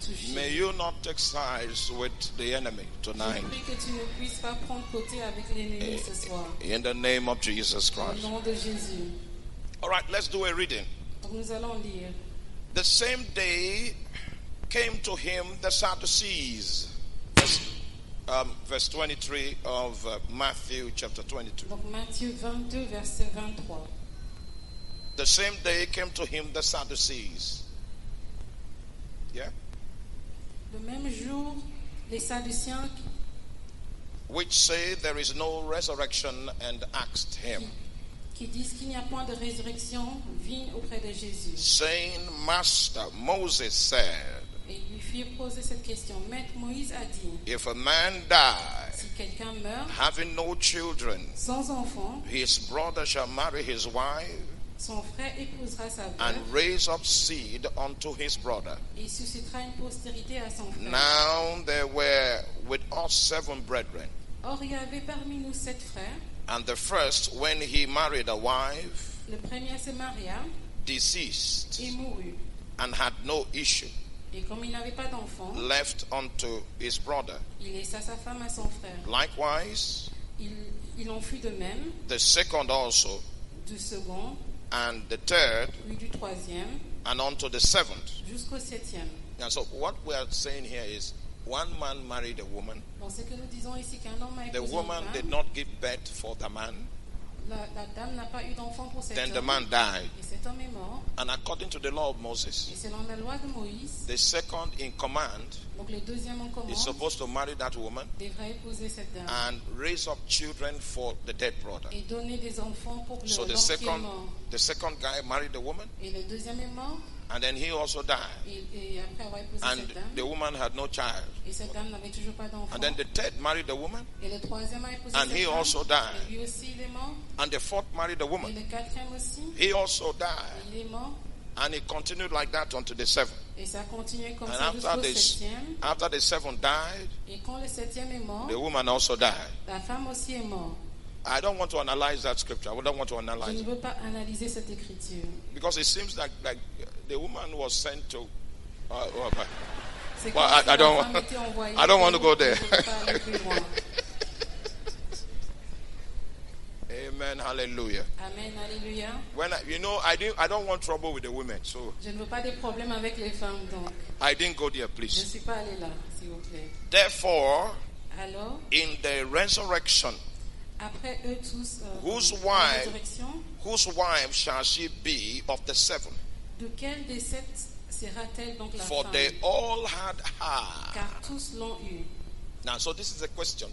toucher. May you not take sides with the enemy Je tonight. prie que tu ne puisses pas prendre côté avec l'ennemi ce soir. In the name of Jesus Au Christ. nom de Jésus. All right, let's do a reading. Donc nous allons lire. The same day came to him the Sadducees. Verse 23 of Matthew chapter 22. Donc Matthieu 22, verset 23. The same day came to him the Sadducees. Yeah? Le même jour, les Sadduciens Which say there is no resurrection, and asked him, qui disent qu'il n'y a point de résurrection viennent auprès de Jésus. saying, Master, Moses said, Et ils lui firent poser cette question. Maître Moïse a dit, if a man die, si quelqu'un meurt having no children, sans enfant, his brother shall marry his wife, son frère épousera sa and veuve raise up seed unto his brother. et il suscitera une postérité à son frère. Now there were with us 7 brethren, Or, il y avait parmi nous 7 frères. and the first, when he married a wife, Le premier se maria deceased, et mourut. and had no issue, Et comme il n'avait pas d'enfant, left unto his brother. il laissa sa femme à son frère. Likewise, Il en fut de même the second also, du second, and the third, puis du troisième, and unto the 7th. jusqu'au 7e. And so what we are saying here is, one man married a woman. Donc, ce que nous disons ici, qu'un homme a The épousé woman une did femme, not give birth for the man. la dame n'a pas eu d'enfant pour cet Then the homme, man died. et cet homme est mort. And according to the law of Moses, Et selon la loi de Moïse, the second in command donc le deuxième en is commande supposed to marry that woman devrait épouser cette dame and raise up children for the dead brother. et donner des enfants pour So l'homme qui est mort. the second guy married the woman, Et le deuxième est mort, and then he also died. et après avoir épousé And cette dame, the woman had no child. et cette dame n'avait toujours pas d'enfant. And then the third married the woman, Et le troisième a épousé and cette he femme, also died. et lui aussi il est mort. And the fourth married the Et woman, le quatrième aussi, he also et died. il est mort. And it continued like that until the 7th. Et ça continue comme And ça after jusqu'au this, 7e. after the 7th died, Et quand le 7e est mort, the woman also died. la femme aussi est morte. I don't want to analyze that scripture. I don't want to Je analyze ne it. veux pas analyser cette écriture. Because it seems like the woman was sent to. C'est Well, comme si I don't la femme want- était envoyée I don't want to go pour- there. pour ne pas aller plus loin. Amen. Hallelujah. Amen, alléluia. When I don't want trouble with the women, so Je ne veux pas de problème avec les femmes, donc I didn't go there, je ne please. suis pas allée là, s'il vous plaît. Therefore, Alors, in the resurrection, après eux tous, Whose la wife? résurrection, whose wife shall she be of the 7? de quel des 7 sera-t-elle donc la For femme? they all had her. Car tous l'ont eu. Now, so this is a question.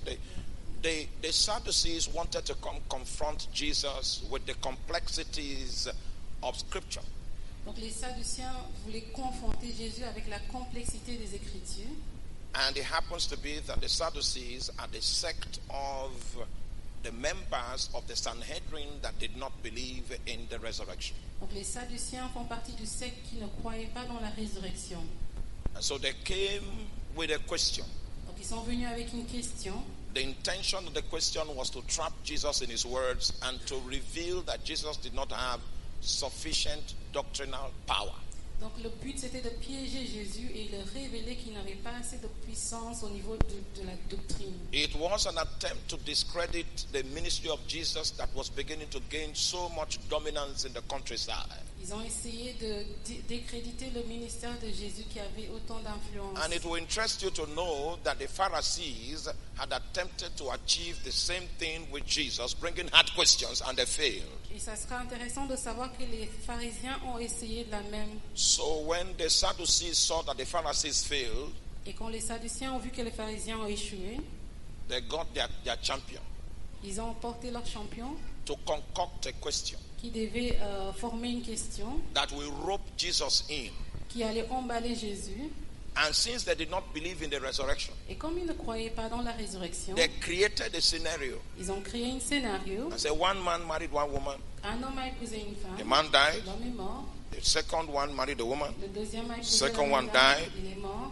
The Sadducees wanted to come confront Jesus with the complexities of Scripture. Donc les Sadduciens voulaient confronter Jésus avec la complexité des Écritures. And it happens to be that the Sadducees are the sect of the members of the Sanhedrin that did not believe in the resurrection. Donc les Sadduciens font partie du secte qui ne croyait pas dans la résurrection. And so they came with a question. Donc ils sont venus avec une question. The intention of the question was to trap Jesus in his words and to reveal that Jesus did not have sufficient doctrinal power. Donc le but c'était de piéger Jésus et de révéler qu'il n'avait pas assez de puissance au niveau de la doctrine. It was an attempt to discredit the ministry of Jesus that was beginning to gain so much dominance in the countryside. Ils ont essayé de décréditer le ministère de Jésus qui avait autant d'influence. And it will interest you to know that the Pharisees had attempted to achieve the same thing with Jesus, bringing hard questions, and they failed. Et ça sera intéressant de savoir que les pharisiens ont essayé de la même. So when the Sadducees saw that the Pharisees failed, Et quand les Sadduciens ont vu que les pharisiens ont échoué, they got their champion ils ont emporté leur champion to concoct a question qui devait former une question that will rope Jesus in. qui allait emballer Jésus. And since they did not believe in the resurrection, Et comme ils ne croyaient pas dans la résurrection, they created a scenario ils ont créé un scénario. and said one man married one woman, Un homme a épousé une femme. the man died, L'homme est mort. the second one married a woman, Le deuxième a épousé Second la one même dame. died. Il est mort.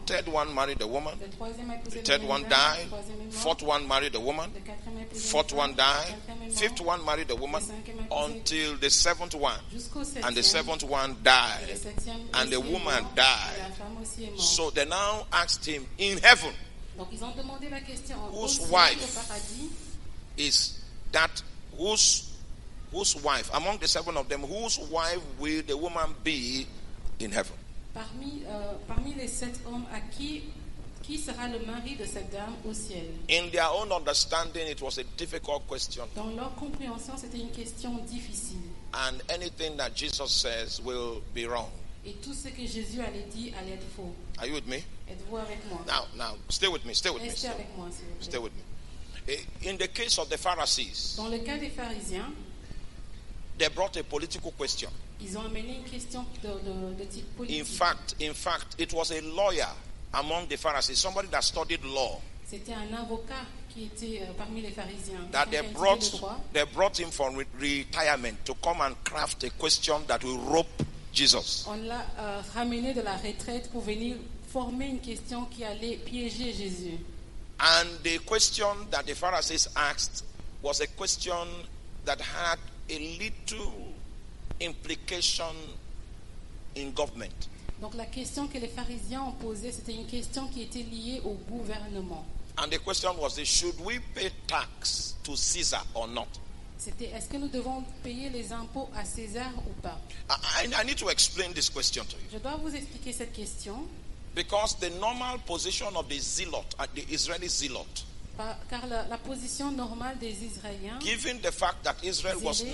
third one married a woman. Le troisième a épousé The une third nouvelle one dame, died. le troisième est mort, Fourth one married a woman. le quatrième a épousé une Fourth femme, one le died. cinquième est mort, Fifth one married a woman le cinquième a épousé until the seventh one. jusqu'au And the septième, seventh one et le died. septième And the aussi est woman mort, et died. la femme aussi est morte. So they now asked him, in heaven, Donc ils ont demandé la question au Whose ciel, wife? au paradis, is that whose wife, among the seven of them, whose wife will the woman be in heaven? parmi les 7 hommes, à qui sera le mari de cette dame au ciel? In their own understanding, it was a difficult question. Dans leur compréhension, c'était une question difficile. And anything that Jesus says will be wrong. Et tout ce que Jésus allait dire allait être faux. Are you with me? Êtes-vous avec moi? Now, stay with me. Restez avec moi, s'il vous plaît. Stay with me. In the case of the Pharisees, Dans le cas des pharisiens, they brought a political question. ils ont amené une question de type In politique. fact, it was a lawyer among the Pharisees, somebody that studied law, C'était un avocat qui était parmi les pharisiens. that quelqu'un qui a étudié le droit. they brought him for retirement to come and craft a question that will rope Jesus. On l'a ramené de la retraite pour venir former une question qui allait piéger Jésus. And the question that the Pharisees asked was a question that had a little implication in government. Donc la question que les pharisiens ont posée, c'était une question qui était liée au gouvernement. And the question was this: should we pay tax to Caesar or not? C'était est-ce que nous devons payer les impôts à César ou pas? I need to explain this question to you. Je dois vous expliquer cette question Because the normal position of the zealot, the Israeli zealot, car la position normale des Israéliens, given the fact that Israel was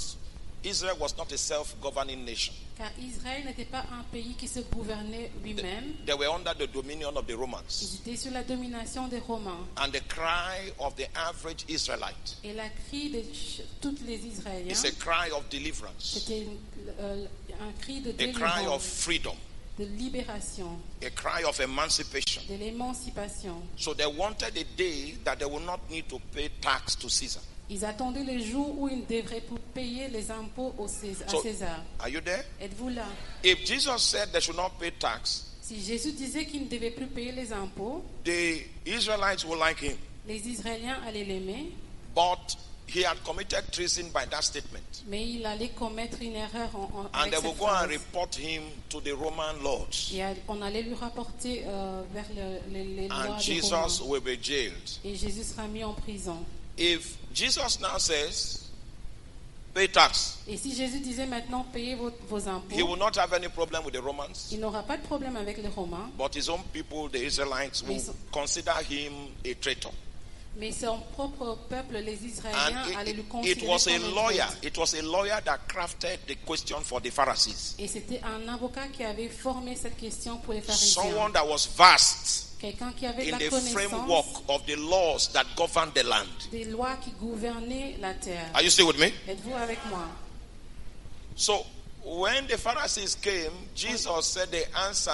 not a self-governing nation, car Israël n'était pas un pays qui se gouvernait lui-même, they were under the dominion of the ils Romans. étaient sous la domination des Romains. And the cry of the average Israelite Et la cri de tous les Israéliens, is a cry of deliverance, c'était un cri de a cry of délivrance, freedom, de libération, a cry of emancipation. de l'émancipation. So they wanted a day that they would not need to pay tax to Caesar. Ils attendaient le jour où ils ne devraient plus payer les impôts à So, César. are you there? Êtes-vous là? If Jesus said they should not pay tax, Si Jésus disait qu'ils ne devaient plus payer les impôts, the Israelites would like him. les Israéliens allaient l'aimer, But he had committed treason by that statement. mais il allait commettre une erreur And avec they cette will go and phrase. report him to the Roman lords. Et on allait lui rapporter vers les lois And des Jesus Romains. will be jailed. Et Jésus sera mis en prison. If Jesus now says, pay tax, Et si Jésus disait maintenant payez vos impôts, he will not have any problem with the Romans. il n'aura pas de problème avec les Romains, But his own people, the Israelites, will consider him a traitor. mais son propre peuple, les Israéliens, And allaient le it considérer was a comme un lawyer. traître. It was a lawyer that crafted the question for the Pharisees. Et c'était un avocat qui avait formé cette question pour les pharisiens. Someone that was vast Quelqu'un qui avait in la the connaissance framework of the laws that govern the land. des lois qui gouvernaient la terre. Are you still with me? Êtes-vous avec moi? So when the Pharisees came, Jesus said the answer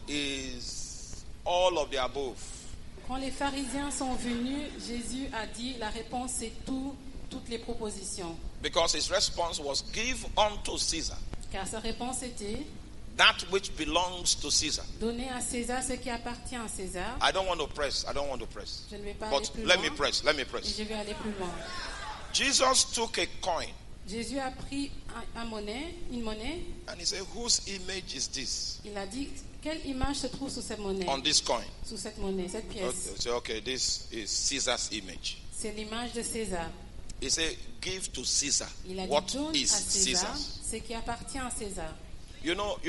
is all of the above. Quand les pharisiens sont venus, Jésus a dit la réponse c'est toutes les propositions. Because his response was, give unto Caesar Car sa réponse était that which belongs to Caesar. donner à César ce qui appartient à César. I don't want to press. Je ne vais pas aller But plus let loin. me press. Let me Et press. je vais aller plus loin. Jesus took a coin Jésus a pris une monnaie. and he said, whose image is this Il a dit quelle image se trouve sur cette monnaie, on this coin? sous cette monnaie, cette Okay, pièce. so okay, this is Caesar's image. C'est l'image de César. He said, give to Caesar. Il a dit What donne is à César Caesar's? ce qui appartient à César. You know,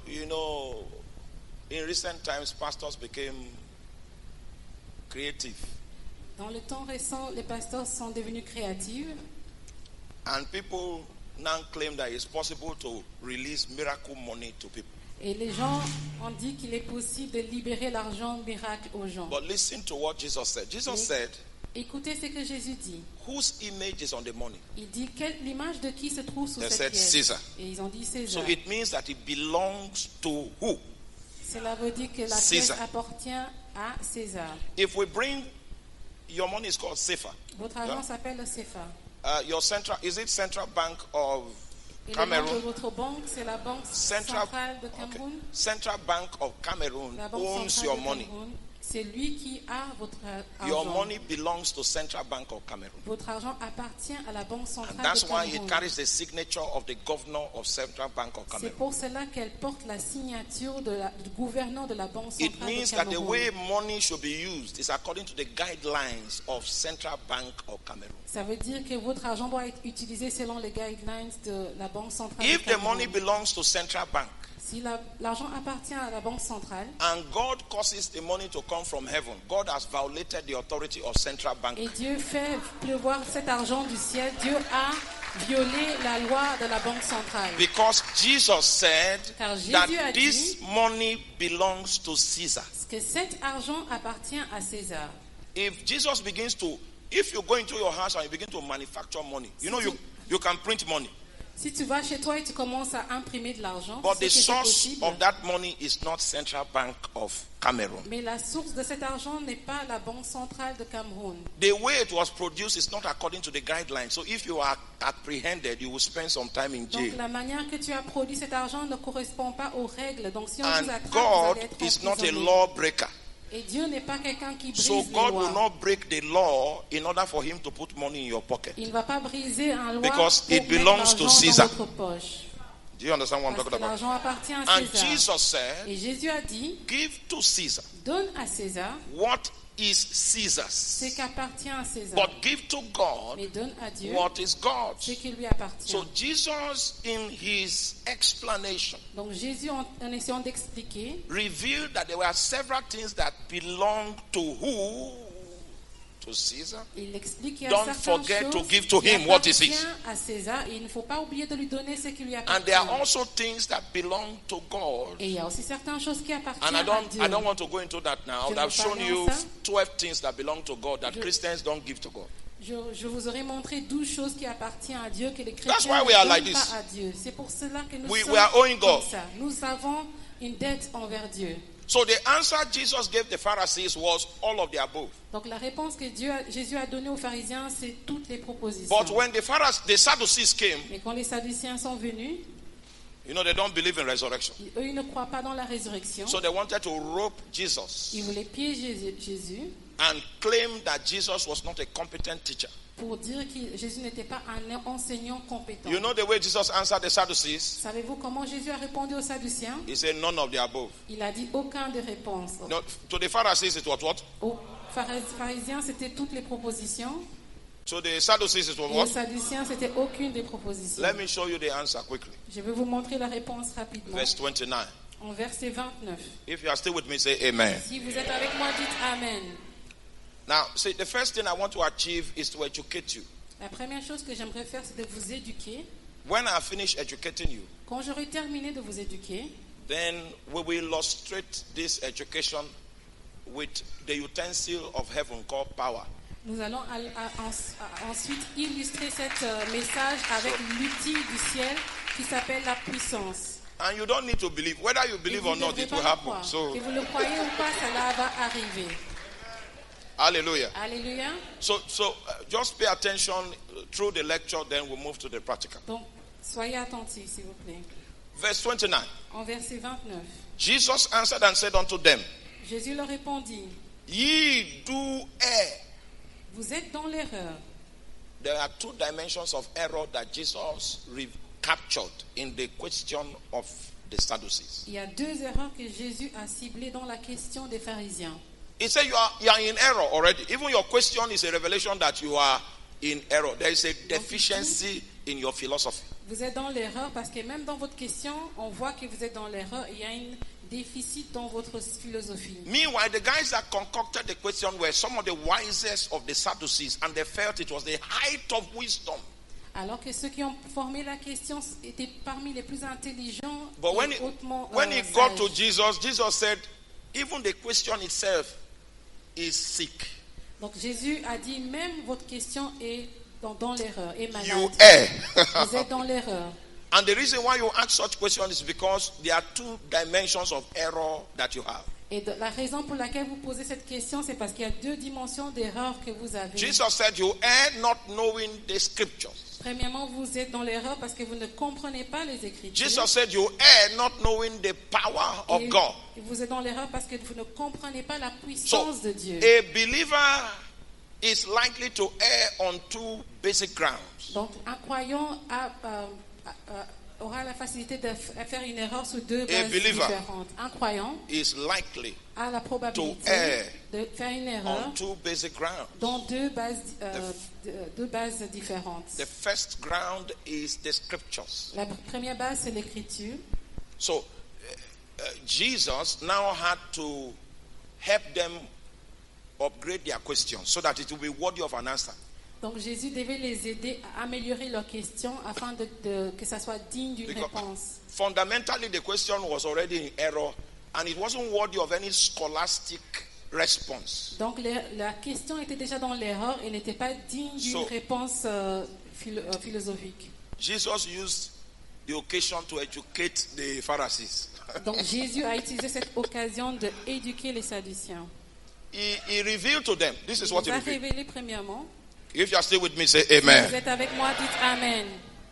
in recent times, pastors became creative. Dans le temps récent, les pasteurs sont devenus créatifs And people now claim that it's possible to release miracle money to people. et les gens ont dit qu'il est possible de libérer l'argent miracle aux gens. But listen to what Jesus said. Jesus said, Écoutez ce que Jésus dit. whose image is on the money? Il dit l'image de qui se trouve sous They cette said pièce. Caesar. Et ils ont dit So César. it means that it belongs to who? Cela veut dire que la pièce César. appartient à César. If we bring, your money is called Sefer. Votre argent s'appelle le CFA. Your central, is it Central Bank of Et le nom Cameroon. de votre banque, c'est la Banque centrale de Cameroun. Okay. Central Bank of Cameroon La Banque owns centrale your de money. Cameroun, c'est lui qui a votre Your argent. money belongs to Central Bank of Cameroon. Votre argent appartient à la Banque centrale And that's de why it Cameroun. carries the signature of the governor of Central Bank of C'est Cameroon. pour cela qu'elle porte la signature du gouverneur de la Banque It centrale means de that the Cameroun. way money should be used is according to the guidelines of Central Bank of Cameroon. Ça veut dire que votre argent doit être utilisé selon les guidelines de la Banque centrale de If the Cameroun. money belongs to Central Bank Si l'argent appartient à la Banque centrale and God causes the money to come from heaven, God has violated the authority of Central Bank. et Dieu fait pleuvoir cet argent du ciel, Dieu a violé la loi de la Banque centrale. Because Jesus said Car Jésus that a this dit money belongs to Caesar. que cet argent appartient à César. If Jesus begins to, if you go into your house and you begin to manufacture money, you know you can print money. Si tu vas chez toi et tu commences à imprimer de l'argent, But c'est the que c'est source possible. of that money is not Central Bank of Cameroon. Mais la source de cet argent n'est pas la Banque centrale de Cameroun. The way it was produced is not according to the guidelines. So if you are apprehended, you will spend some time in jail. Donc la manière que tu as produit cet argent ne correspond pas aux règles. Donc si on And vous attrape, vous God allez être is not a emprisonné. lawbreaker. Et Dieu n'est pas quelqu'un qui brise So les God lois. will not break the law in order for him to put money in your pocket. Il ne va pas briser un loi Because pour it mettre belongs to l'argent Caesar. dans votre poche. Do you understand what I'm Parce talking que about? l'argent appartient à And César. Jesus said, Et Jésus a dit, give to Caesar donne à César what is Caesar's, ce qui appartient à César. but give to God Mais donne à Dieu what is ce God's. qui lui appartient. So Jesus, in his explanation, Donc Jésus, en essayant d'expliquer, revealed that there were several things that belong to who? To Caesar. il explique qu'il y a Don't certaines forget choses to give to qui him what is his. appartiennent à César et il ne faut pas oublier de lui donner ce qui lui And appartient. there are also things that belong to God. Et il y a aussi certaines choses qui appartiennent And à Dieu. I don't want to go into that now. I would have Je ne veux shown pas you aller en ça. 12 things that belong to God that Christians don't give to God. Je vous aurais montré 12 choses qui appartiennent à Dieu que les That's chrétiens why ne we are donnent like pas this. à Dieu. C'est pour cela que nous We sommes are owing God. comme ça. Nous avons une dette envers Dieu. So the answer Jesus gave the Pharisees was all of the above. Donc la réponse que Jésus a donnée aux pharisiens, c'est toutes les propositions. But when the Sadducees came, Mais quand les Sadduciens sont venus, you know, they don't believe in resurrection. eux, ils ne croient pas dans la résurrection. So they wanted to rope Jesus Ils voulaient piéger Jésus and claim that Jesus was not a competent teacher. pour dire que Jésus n'était pas un enseignant compétent. You know the way Jesus answered the Sadducees? Savez-vous comment Jésus a répondu aux Sadduciens? He said none of the above. Il a dit aucun des réponses. No, to the Pharisees it was what? Aux pharisiens, c'était toutes les propositions. To the Sadducees it was Et aux what? Sadduciens, c'était aucune des propositions. Let me show you the answer quickly. Je vais vous montrer la réponse rapidement. Verse 29. En verset 29. If you are still with me, say amen. Si vous êtes avec moi, dites Amen. Now, see, the first thing I want to achieve is to educate you. La première chose que j'aimerais faire, c'est de vous éduquer. When I finish educating you, Quand j'aurai terminé de vous éduquer, then we will illustrate this education with the utensil of heaven called power. nous allons ensuite illustrer ce message avec l'outil du ciel qui s'appelle la puissance. And you don't need to believe. Whether you Et believe vous or ne not, devrez it pas will le happen. croire. So, Que vous le croyez ou pas, cela va arriver. hallelujah. Alléluia. So just pay attention through the lecture, then we'll move to the practical. Donc, soyez attentifs, s'il vous plaît. Verse 29. En verset 29, Jesus answered and said unto them, Jésus leur répondit, Ye do err. vous êtes dans l'erreur. There are two dimensions of error that Jesus captured in the question of the Sadducees. Il y a deux erreurs que Jésus a ciblées dans la question des pharisiens. He said you are in error already. Even your question is a revelation that you are in error. There is a deficiency in your philosophy. Vous êtes dans l'erreur parce que même dans votre question, on voit que vous êtes dans l'erreur. Il y a un déficit dans votre philosophie. Meanwhile, the guys that concocted the question were some of the wisest of the Sadducees, and they felt it was the height of wisdom. Alors que ceux qui ont formé la question étaient parmi les plus intelligents But et hautement when he got to sages. Jesus said, even the question itself is sick. Donc Jésus a dit, même votre question est dans l'erreur, est malade. You err. Vous êtes dans l'erreur. And the reason why you ask such questions is because there are two dimensions of error that you have. Et la raison pour laquelle vous posez cette question, c'est parce qu'il y a deux dimensions d'erreur que vous avez. Jesus said, you err not knowing the scriptures. Premièrement, vous êtes dans l'erreur parce que vous ne comprenez pas les Écritures. Jesus said, you err not knowing the power of Et God. vous êtes dans l'erreur parce que vous ne comprenez pas la puissance de Dieu. A believer is likely to err on two basic grounds. Donc, un croyant aura la facilité de faire une erreur sur deux bases différentes. Un croyant is likely a la probabilité to err de faire une erreur on two basic grounds. dans deux bases différentes. The first ground is the scriptures. La première base, c'est l'Écriture. So, Jesus now had to help them upgrade their questions so that it will be worthy of an answer. Donc Jésus devait les aider à améliorer leurs questions afin que ça soit digne d'une réponse. Fundamentally, the question was already in error and it wasn't worthy of any scholastic response. Donc la question était déjà dans l'erreur et n'était pas digne d'une réponse philosophique. Jesus used the occasion to educate the Pharisees. Donc Jésus a utilisé cette occasion de éduquer les Sadduciens. He revealed to them. This is what he Il a revealed. révélé premièrement. If you are still with me, say Si amen. vous êtes avec moi, dites Amen.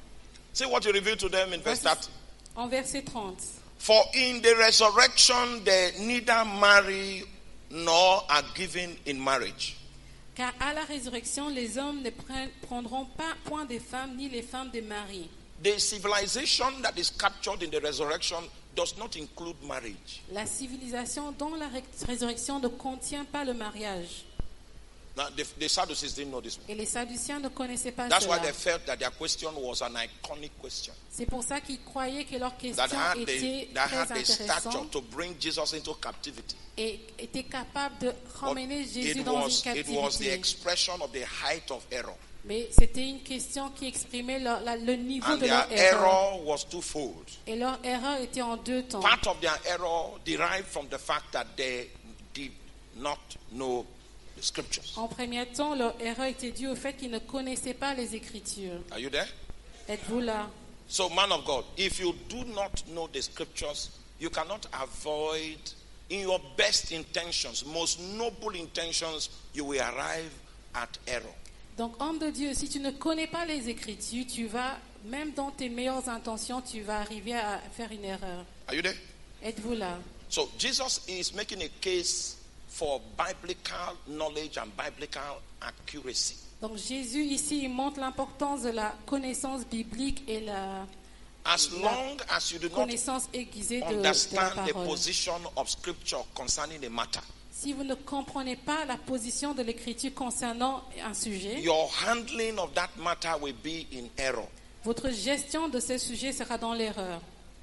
See what he revealed to them in verse 30. En verset 30. For in the resurrection they neither marry nor are given in marriage. Car à la résurrection, les hommes ne prendront pas point des femmes, ni les femmes des maris. The civilization that is captured in the resurrection does not include marriage. La civilisation dans la résurrection ne contient pas le mariage. Now, the Sadducees didn't know this one. Et les Sadduciens ne connaissaient pas That's why cela. they felt that their question was an iconic question. C'est pour ça qu'ils croyaient que leur question That had était the très stature intéressante to bring Jesus into captivity. et était capable de ramener Jésus It dans une was the captivité. expression of the height of error. Mais c'était une question qui exprimait le niveau And de their leur erreur. error was twofold. Et leur erreur était en deux temps. Part of their error derived from the fact that they did not know the scriptures. En premier temps, leur erreur était due au fait qu'ils ne connaissaient pas les Écritures. Are you there? Êtes-vous là? So, man of God, if you do not know the scriptures, you cannot avoid, in your best intentions, most noble intentions, you will arrive at error. Donc, homme de Dieu, si tu ne connais pas les Écritures, tu vas, même dans tes meilleures intentions, tu vas arriver à faire une erreur. Are you there? Êtes-vous là? So, Jesus is making a case for biblical knowledge and biblical accuracy. Donc, Jésus, ici, il montre l'importance de la connaissance biblique et la As long as you do not connaissance aiguisée de la understand the parole. position of scripture concerning a matter, Si vous ne comprenez pas la position de l'Écriture concernant un sujet, your handling of that matter will be in error. votre gestion de ce sujet sera dans l'erreur.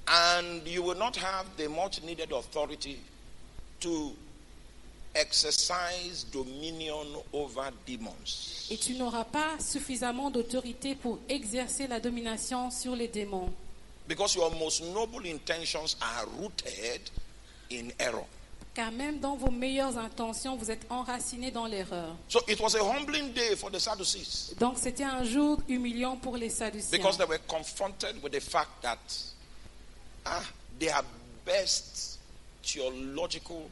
And you will not have the much needed authority to exercise dominion over demons. Et tu n'auras pas suffisamment d'autorité pour exercer la domination sur les démons. Because your most noble intentions are rooted in error. Car même dans vos meilleures intentions, vous êtes enracinés dans l'erreur. So it was a humbling day for the Sadducees. Donc c'était un jour humiliant pour les Sadduciens. Because they were confronted with the fact that their best theological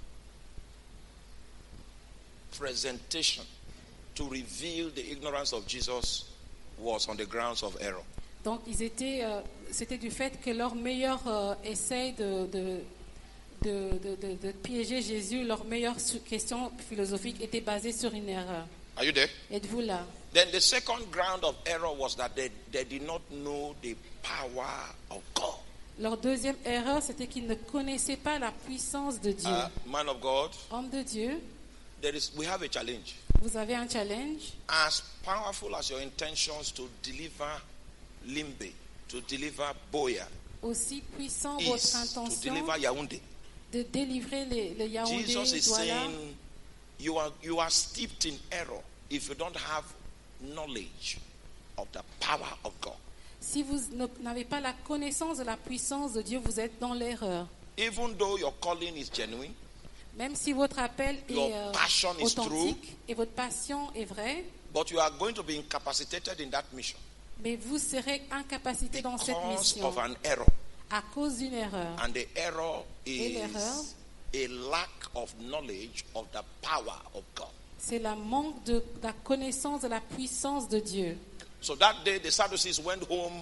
presentation to reveal the ignorance of Jesus was on the grounds of error. Donc c'était du fait que leur meilleur essai de piéger Jésus, leur meilleure question philosophique était basée sur une erreur. Are you there? Êtes-vous là? Then the second ground of error was that they did not know the power of God. Leur deuxième erreur, c'était qu'ils ne connaissaient pas la puissance de Dieu. Man of God, Homme de Dieu, we have a challenge. vous avez un challenge. As powerful as your intentions to deliver Limbe, to deliver Boya, Aussi puissant votre is to intention deliver Yaoundé. de délivrer le Yaoundé, Jesus is Douala. saying you are steeped in error if you don't have knowledge of the power of God. Si vous n'avez pas la connaissance de la puissance de Dieu, vous êtes dans l'erreur. Even though your calling is genuine, Même si votre appel Your est passion is authentique et votre passion est vraie, but you are going to be incapacitated in that mission mais vous serez incapacité dans cette because mission of an error. à cause d'une erreur. And the error Et l'erreur? is a lack of knowledge of the power of God. C'est le manque de la connaissance de la puissance de Dieu. So that day, the Sadducees went home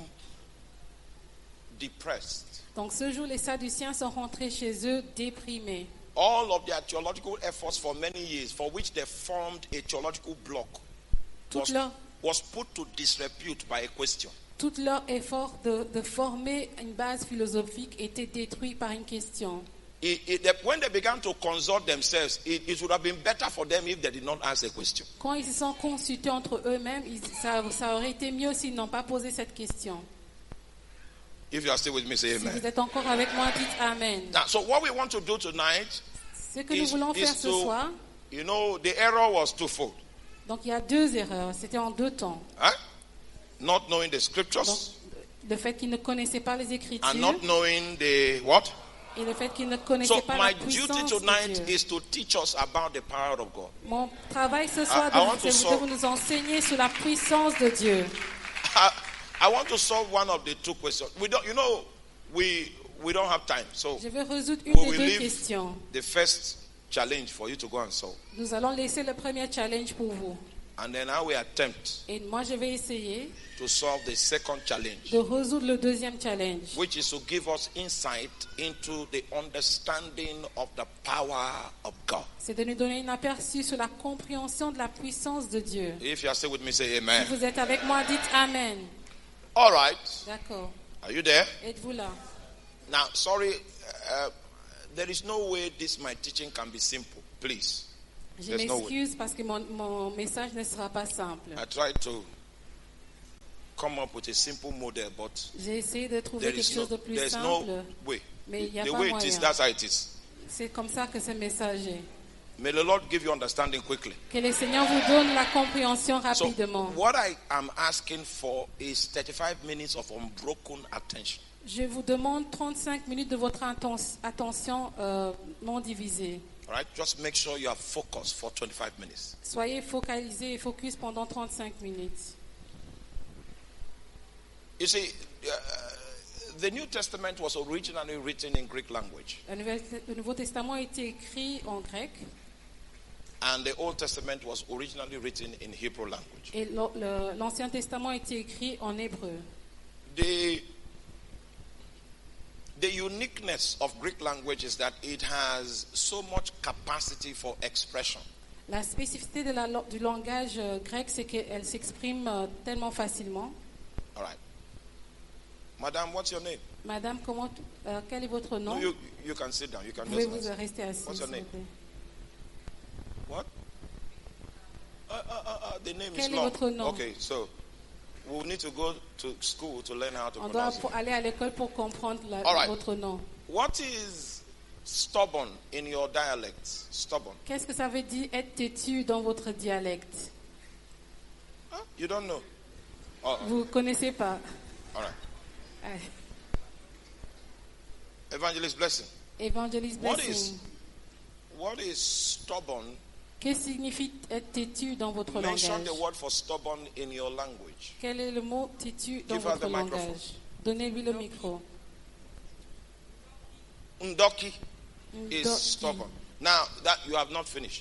depressed. Donc ce jour, les Sadduciens sont rentrés chez eux déprimés. All of their theological efforts for many years, for which they formed a theological block, was put to disrepute by a question. Tout leur effort de former une base philosophique était détruit par une question. When they began to consult themselves, it would have been better for them if they did not ask a question. Quand ils se sont consultés entre eux-mêmes, ça aurait été mieux s'ils n'ont pas posé cette question. If you are still with me, say Si amen. vous êtes encore avec moi, dites Amen. Now, so what we want to do tonight Ce que nous voulons faire ce soir, you know, the error was twofold. donc il y a deux erreurs, c'était en deux temps. Huh? Not knowing the Donc, scriptures le fait qu'ils ne connaissaient pas les Écritures and not knowing the what? et le fait qu'ils ne connaissaient So pas my la duty puissance tonight de Dieu. is to teach us about the power of God. Mon travail ce soir, I want to c'est de nous enseigner sur la puissance de Dieu. I want to solve one of the two questions. We don't have time, so Je vais résoudre une we des will deux leave questions. the first challenge for you to go and solve, Nous allons laisser le premier challenge pour vous. and then I will attempt Et moi, je vais essayer to solve the second challenge, de résoudre le deuxième challenge, which is to give us insight into the understanding of the power of God. c'est de nous donner un aperçu sur la compréhension de la puissance de Dieu. If you are still with me, say Si amen. vous êtes avec moi, dites Amen. All right, D'accord. are you there? Êtes-vous là? Now, sorry, there is no way my teaching can be simple. Please, Je There's no way. m'excuse parce que mon message ne sera pas simple. I tried to come up with a simple model, but J'ai essayé de trouver there is quelque chose de plus there's simple, no way. mais il n'y a The pas way it is, moyen. that's how it is. C'est comme ça que ce message est. May the Lord give you understanding quickly. Que le Seigneur vous donne la compréhension So, rapidement. what I am asking for is 35 minutes of unbroken attention. Je vous demande 35 minutes de votre attention non divisée. All right, just make sure you are focused for 25 minutes. Soyez focalisés et focus pendant 35 minutes. You see, the New Testament was originally written in Greek language, Le Nouveau Testament a été écrit en grec and the Old Testament was originally written in Hebrew language. et l'Ancien Testament a été écrit en hébreu. The uniqueness of Greek language is that it has so much capacity for expression. La spécificité du langage grec, c'est qu'elle s'exprime tellement facilement. All right. Madam, what's your name? Madame, quel est votre nom? No, you can sit down. You can Pouvez just vous answer. rester assis, What's your s'il vous name? plaît. What? The name Quel is est long. votre nom? Okay, so we'll need to go to school to learn how to On doit pronounce it. aller à l'école pour comprendre All right. votre nom. What is stubborn in your dialect? Stubborn. Qu'est-ce que ça veut dire être têtu dans votre dialecte? Huh? You don't know? Vous ne connaissez pas. All right. Ah, Evangelist Blessing. Évangéliste Blessing. What is stubborn? Qu'est-ce que signifie être têtu dans votre Mention langage? the word for stubborn in your language. Quel est le mot têtu dans Give her votre the microphone. langage? Donnez-lui le micro. Ndoki is Ndoki. stubborn. Now that you have not finished,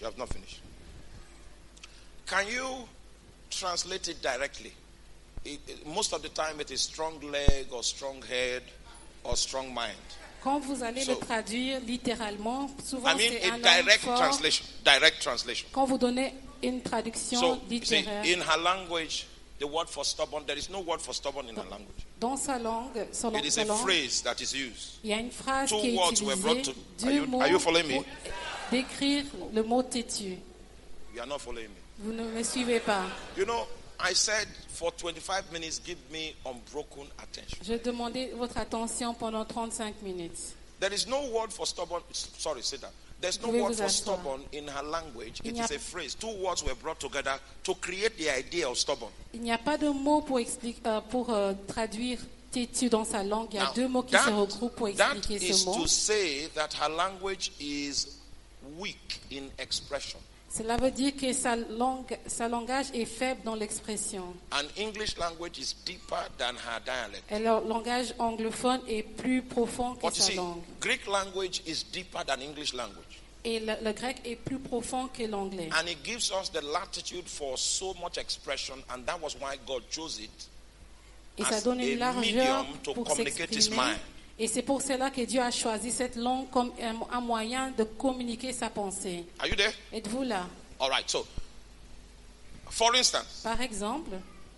Can you translate it directly? Most of the time it is strong leg or strong head or strong mind. Quand vous allez So, le traduire littéralement, souvent I mean c'est a un homme direct fort. translation. Direct translation. Quand vous donnez une traduction So you see, littéraire, in her language, the word for stubborn, there is no word for stubborn in her language. dans sa langue, It is a phrase that is used. il y a une phrase Two qui est words were brought utilisée, to- deux mots are you following me? pour décrire le mot têtu. You are not following me. Vous ne me suivez pas. You know, I said for 25 minutes, give me unbroken attention. Je demandais votre attention pendant 35 minutes. There is no word for stubborn. Sorry, sit down. There's no Pouvez word vous for asseoir. stubborn in her language. Il It n'y a- is a phrase. Two words were brought together to create the idea of stubborn. Il n'y a pas de mot pour traduire têtu dans sa langue. Il y a Now, deux mots qui se regroupent pour that expliquer is ce mot. to say that her language is weak in expression. Cela veut dire que sa langage est faible dans l'expression. And English language is deeper than her dialect. Et le langage anglophone est plus profond que But you sa see, langue. Greek language is deeper than English language. Et le grec est plus profond que l'anglais. And it gives us the latitude for so much expression, and that was why God chose it Et ça as donne une a largeur medium to pour communicate His s'exprimer. mind. Et c'est pour cela que Dieu a choisi cette langue comme un moyen de communiquer sa pensée. Are you there? Êtes-vous là? All right. So, for instance, Par exemple,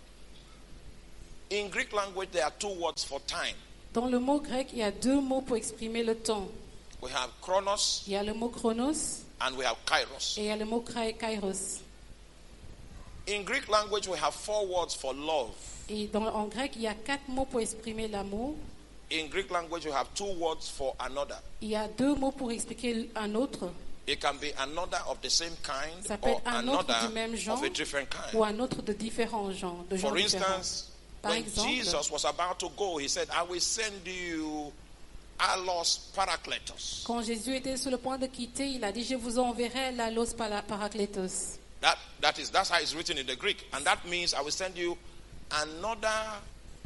in Greek language, there are two words for time. dans le mot grec, il y a deux mots pour exprimer le temps. We have chronos Il y a le mot chronos and we have kairos. et il y a le mot kairos. In Greek language, we have 4 words for love. Et en grec, il y a 4 mots pour exprimer l'amour. In Greek language, you have 2 words for another. Il y a 2 mots pour expliquer un autre. It can be another of the same kind Ça peut or être un autre another du même genre of a different kind. ou un autre de différents genres. De genres For différents. instance, Par when exemple, Jesus was about to go, he said, I will send you Allos Parakletos. quand Jésus était sur le point de quitter, il a dit, je vous enverrai l'allos parakletos. That's how it's written in the Greek. And that means I will send you another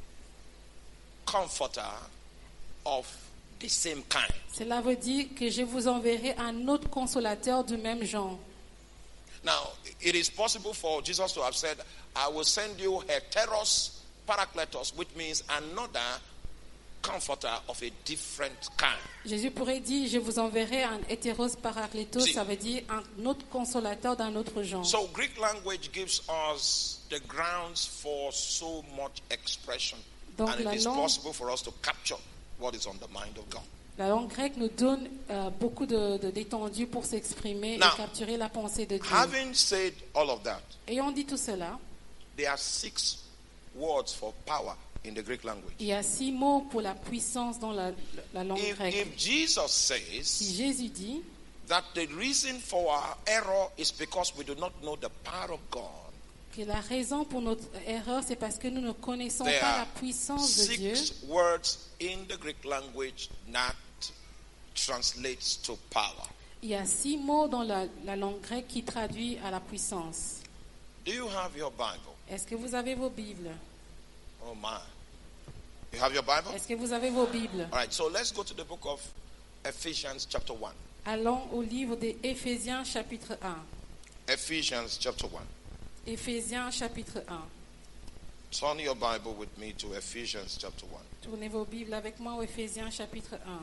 comforter of the same kind. Cela veut dire que je vous enverrai un autre consolateur du même genre. Now, it is possible for Jesus to have said, I will send you heteros parakletos, which means another comforter of a different kind. Jésus pourrait dire, je vous enverrai un hétéros parakletos, See. ça veut dire un autre consolateur d'un autre genre. So Greek language gives us the grounds for so much expression. Donc, And la it is langue- possible for us to capture what is on the mind of God. La langue grecque nous donne beaucoup d'étendue pour s'exprimer Now, et capturer la pensée de Dieu. Having said all of that, Ayant dit tout cela, there are 6 words for power in the Greek language. il y a 6 mots pour la puissance dans la langue grecque. If Jesus Si says Jésus dit that the reason for our error is because we do not know the power of God, que la raison pour notre erreur, c'est parce que nous ne connaissons there pas la are puissance de Dieu. 6 words in the Greek language that translates to power. Il y a 6 mots dans la langue grecque qui traduit à la puissance. Do you have your Bible? Est-ce que vous avez vos Bibles? Oh my. You have your Bible? Est-ce que vous avez vos Bibles? All right, so let's go to the book of Ephesians chapter 1. Allons au livre des Éphésiens chapitre 1. Ephesians chapter 1. Éphésiens chapitre 1. Turn your Bible with me to Ephesians chapter 1. Tournez vos Bibles avec moi au Éphésiens chapitre 1.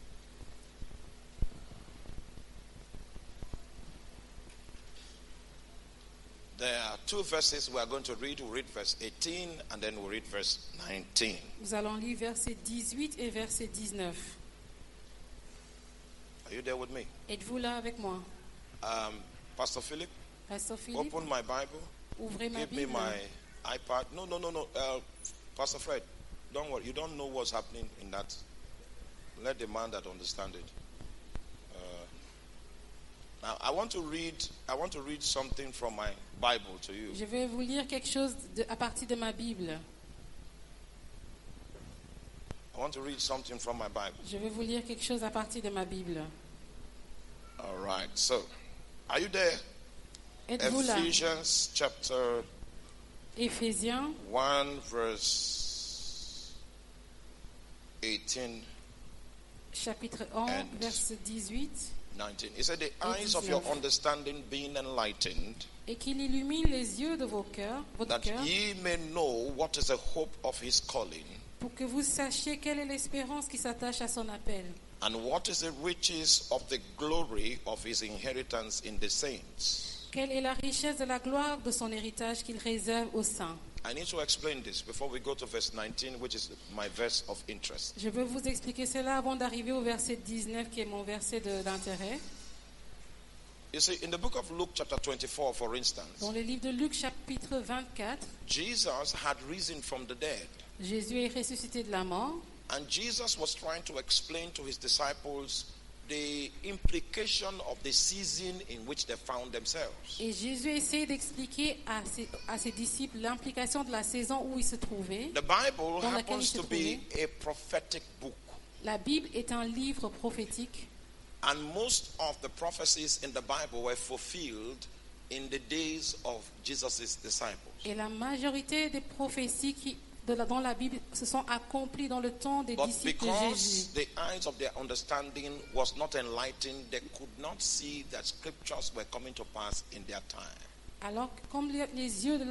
There are 2 verses we are going to read. We'll read verse 18 and then we'll read verse 19. Nous allons lire verset 18 et verset 19. Are you there with me? Êtes-vous là avec moi? Pastor Philip, Pasteur Philippe, open my Bible. ouvrez ma Give me Bible. my iPad. No. Pastor Fred, don't worry. You don't know what's happening in that. Let the man that understand it. Now, I want to read something from my Bible to you. Je vais vous lire quelque chose à partir de ma Bible. I want to read something from my Bible. Je vais vous lire quelque chose à partir de ma Bible. All right. So, are you there? Êtes-vous là? Ephesians chapter Éphésiens 1 verse 18, chapitre 1, And- verset 18. 19. It said, the eyes of your understanding being enlightened, Et qu'il illumine les yeux de vos cœurs, votre that cœur, ye may know what is the hope of his calling, pour que vous sachiez quelle est l'espérance qui s'attache à son appel, and what is the riches of the glory of his inheritance in the saints. quelle est la richesse de la gloire de son héritage qu'il réserve aux saints. I need to explain this before we go to verse 19, which is my verse of interest. Je veux vous expliquer cela avant d'arriver au verset 19 qui est mon verset d'intérêt. You see, in the book of Luke chapter 24, for instance, Dans le livre de Luc chapitre 24, Jesus had risen from the dead. Jésus est ressuscité de la mort And Jesus was trying to explain to his disciples the implication of the season in which they found themselves. et Jésus essaie d'expliquer à ses disciples l'implication de la saison où ils se trouvaient. The Bible Dans laquelle happens il se to be a prophetic book. La Bible est un livre prophétique And most of the prophecies in the Bible were fulfilled in the days of Jesus' disciples. et la majorité des prophéties dans la Bible se sont accomplis dans le temps des But disciples de Jésus. because the eyes of their understanding was not enlightened, they could not see that scriptures were coming to pass in their time. Alors, comme les yeux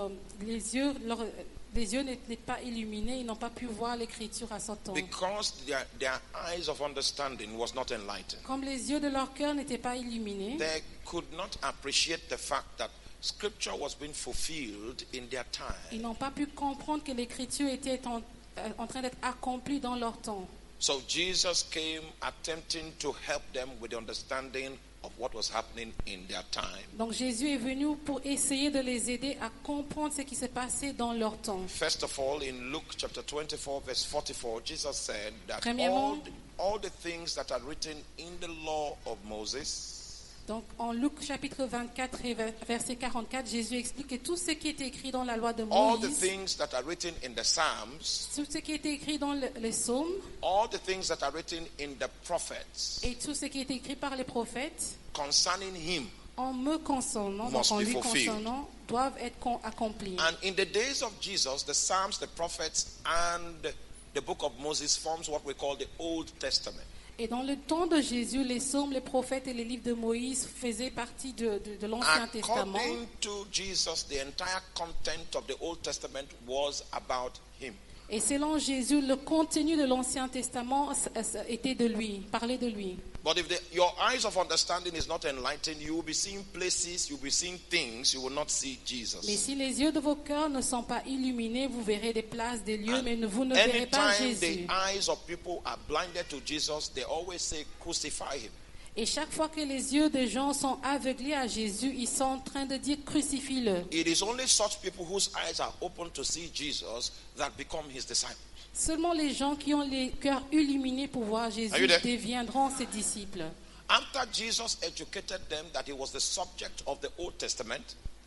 n'étaient pas illuminés, ils n'ont pas pu voir l'écriture à son temps. Because their eyes of understanding was not enlightened, Comme les yeux de leur cœur n'étaient pas illuminés, they could not appreciate the fact that scripture was being fulfilled in their ils time. n'ont pas pu comprendre que l'écriture était en train d'être accomplie dans leur temps. So Jesus came attempting to help them with the understanding of what was happening in their time. Donc Jésus est venu pour essayer de les aider à comprendre ce qui s'est passé dans leur temps. First of all, in Luke chapter 24, verse 44, Jesus said that Premièrement, all the things that are written in the law of Moses, Donc en Luc chapitre 24 et verset 44, Jésus explique que tout ce qui est écrit dans la loi de all the Moïse, things that are written in the Psalms, tout ce qui est écrit dans les psaumes all the things that are written in the prophets et tout ce qui est écrit par les prophètes concerning him. en me concernant, donc Must en be lui fulfilled. concernant, doivent être accomplis. And in the days of Jesus, the Psalms, the prophets, and the book of Moses forms what we call the Old Testament. Et dans le temps de Jésus, les psaumes, les prophètes et les livres de Moïse faisaient partie de l'Ancien Testament. According to Jesus, the entire content of the Old Testament was about him. Et selon Jésus, le contenu de l'Ancien Testament était de lui, parlait de lui. But if your eyes of understanding is not enlightened, you will be seeing places, you will be seeing things, you will not see Jesus. Mais si les yeux de vos cœurs ne sont pas illuminés, vous verrez des places, des lieux, mais vous ne verrez pas Anytime Jésus. the eyes of people are blinded to Jesus, they always say, crucify him. Et chaque fois que les yeux des gens sont aveuglés à Jésus, ils sont en train de dire crucifie-le. It is only such people whose eyes are open to see Jesus that become his disciples. Seulement les gens qui ont les cœurs illuminés pour voir Jésus Are you there? deviendront ses disciples. After Jesus educated them that he was the subject of the Old Testament,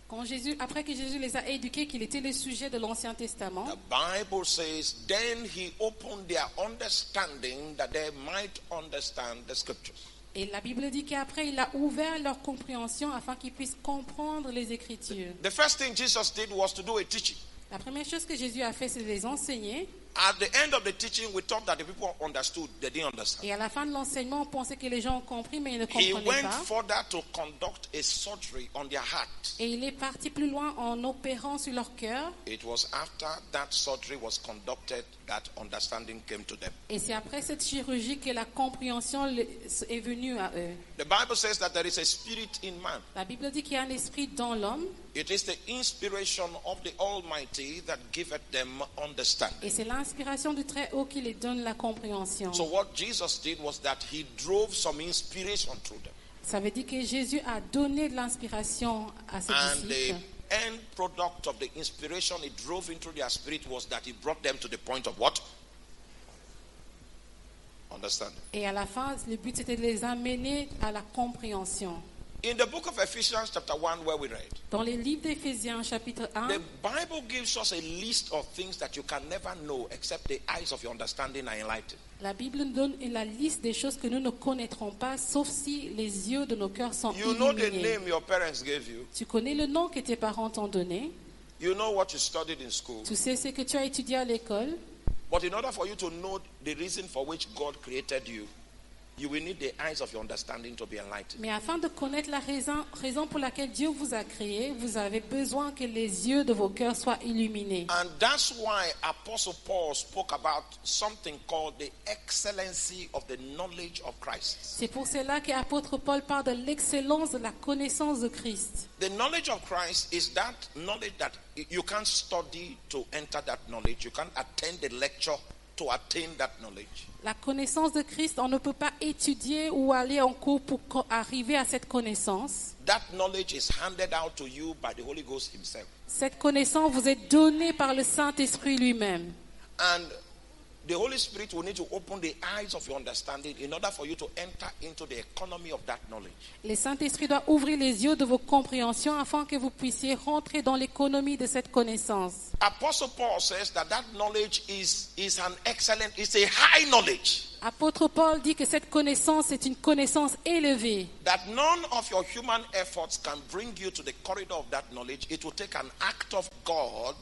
Après que Jésus les a éduqués qu'il était le sujet de l'Ancien Testament, the Bible says, then he opened their understanding that they might understand the scriptures. et la Bible dit qu'après il a ouvert leur compréhension afin qu'ils puissent comprendre les Écritures. The first thing Jesus did was to do a teaching. La première chose que Jésus a fait, c'est de les enseigner. At the end of the teaching, we thought that the people understood. They didn't understand. Et à la fin de l'enseignement, on pensait que les gens ont compris, mais ils ne He comprenaient went pas. further to conduct a surgery on their heart. Et il est parti plus loin en opérant sur leur cœur. It was after that surgery was conducted that understanding came to them. Et c'est après cette chirurgie que la compréhension est venue à eux. The Bible says that there is a spirit in man. La Bible dit qu'il y a un esprit dans l'homme. It is the inspiration of the Almighty that giveth them understanding. Et c'est l'inspiration du Très-Haut qui les donne la compréhension. So what Jesus did was that he drove some inspiration through them. Ça veut dire que Jésus a donné de l'inspiration à ses And the disciples. end product of the inspiration he drove into their spirit was that he brought them to the point of what? Understanding. Et à la fin, le but c'était de les amener à la compréhension. In the book of Ephesians chapter 1 where we read, Dans les livres d'Éphésiens chapitre 1, the Bible gives us a list of things that you can never know except the eyes of your understanding are enlightened. la Bible nous donne la liste des choses que nous ne connaîtrons pas, sauf si les yeux de nos cœurs sont You know the illuminés. name your parents gave you. Tu connais le nom que tes parents t'ont donné. You know what you studied in school. Tu sais ce que tu as étudié à l'école. But in order for you to know the reason for which God created you, you will need the eyes of your understanding to be enlightened. Mais afin de connaître la raison pour laquelle Dieu vous a créé, vous avez besoin que les yeux de vos cœurs soient illuminés. And that's why Apostle Paul spoke about something called the excellency of the knowledge of Christ. C'est pour cela que l'apôtre Paul parle de l'excellence de la connaissance de Christ. The knowledge of Christ is that knowledge that you can't study to enter that knowledge. You can't attend the lecture to attain that knowledge. La connaissance de Christ, on ne peut pas étudier ou aller en cours pour arriver à cette connaissance. That knowledge is handed out to you by the Holy Ghost himself. Cette connaissance vous est donnée par le Saint-Esprit lui-même. And the Holy Spirit will need to open the eyes of your understanding in order for you to enter into the economy of that knowledge. Le Saint-Esprit doit ouvrir les yeux de vos compréhensions afin que vous puissiez rentrer dans l'économie de cette connaissance. Apostle Paul says that knowledge is an excellent, it's a high knowledge. Apôtre Paul dit que cette connaissance est une connaissance élevée. That none of your human efforts can bring you to the corridor of that knowledge. It will take an act of God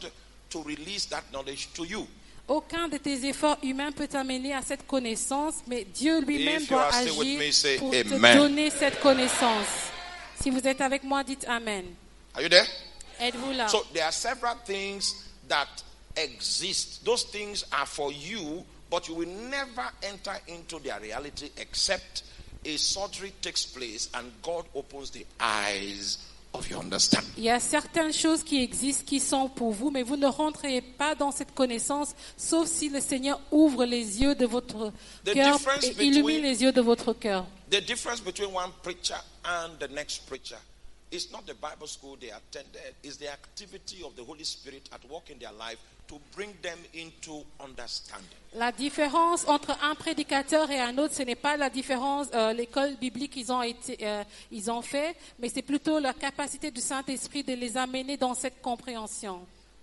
to release that knowledge to you. Aucun de tes efforts humains peut t'amener à cette connaissance, mais Dieu lui-même If you doit are still with agir me, say pour amen. te donner cette connaissance. Si vous êtes avec moi, dites Amen. Are you there? Êtes-vous là? So there are several things that exist. Those things are for you, but you will never enter into their reality except a surgery takes place and God opens the eyes of your understanding. Il y a certaines choses qui existent, qui sont pour vous, mais vous ne rentrez pas dans cette connaissance, sauf si le Seigneur ouvre les yeux de votre cœur et illumine les yeux de votre cœur. The difference between one preacher and the next preacher is not the Bible school they attended, it's the activity of the Holy Spirit at work in their life to bring them into understanding. La différence entre un prédicateur et un autre, ce n'est pas la différence, l'école biblique qu'ils ont fait, mais c'est plutôt la capacité du Saint-Esprit de les amener dans cette compréhension.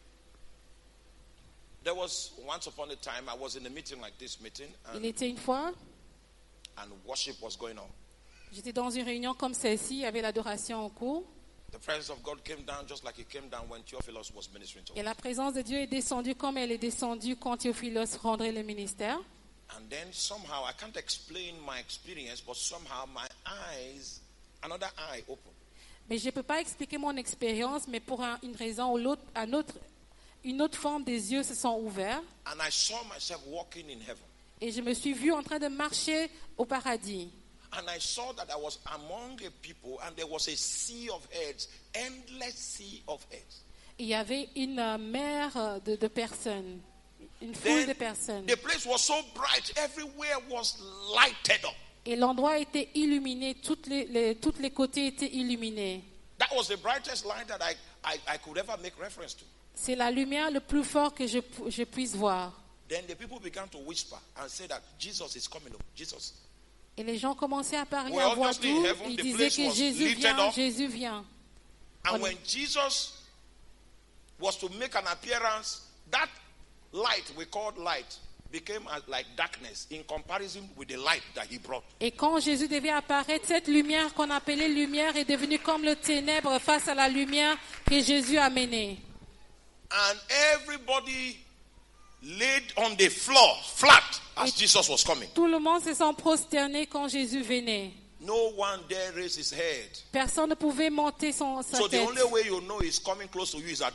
There was once upon a time, I was in a meeting like this meeting, Il était une fois, and worship was going on. j'étais dans une réunion comme celle-ci, il y avait l'adoration en cours, The presence of God came down just like it came down when Theophilus was ministering to us. et la présence de Dieu est descendue comme elle est descendue quand Théophilos rendrait le ministère. And then somehow, I can't explain my experience, but somehow my eyes, another eye opened. Mais je ne peux pas expliquer mon expérience, mais pour une raison ou l'autre, une autre forme des yeux se sont ouverts. And I saw myself walking in heaven. Et je me suis vue en train de marcher au paradis. And I saw that I was among a people and there was a sea of heads, endless sea of heads. Il y avait une mer de personnes, une foule de personnes. The place was so bright, everywhere was lighted up. Et l'endroit était illuminé, tous les côtés étaient illuminés. That was the brightest light that I could ever make reference to. C'est la lumière le plus fort que je puisse voir. Then the people began to whisper and say that Jesus is coming up. Jesus. Et les gens commençaient à parler Well, à voix obviously in haute. heaven, Ils the disaient place que was Jésus lifted vient, up. Jésus vient. And when Jesus was to make an appearance, that light we called light became like darkness in comparison with the light that he brought. Et quand Jésus devait apparaître, cette lumière qu'on appelait lumière est devenue comme le ténèbre face à la lumière que Jésus a menée. And everybody laid on the floor flat as Jesus was coming. Tout le monde se sent prosterné quand Jésus venait. No one dare raise his head. Personne ne pouvait monter sa So the tête. only way you know he's coming close to you is that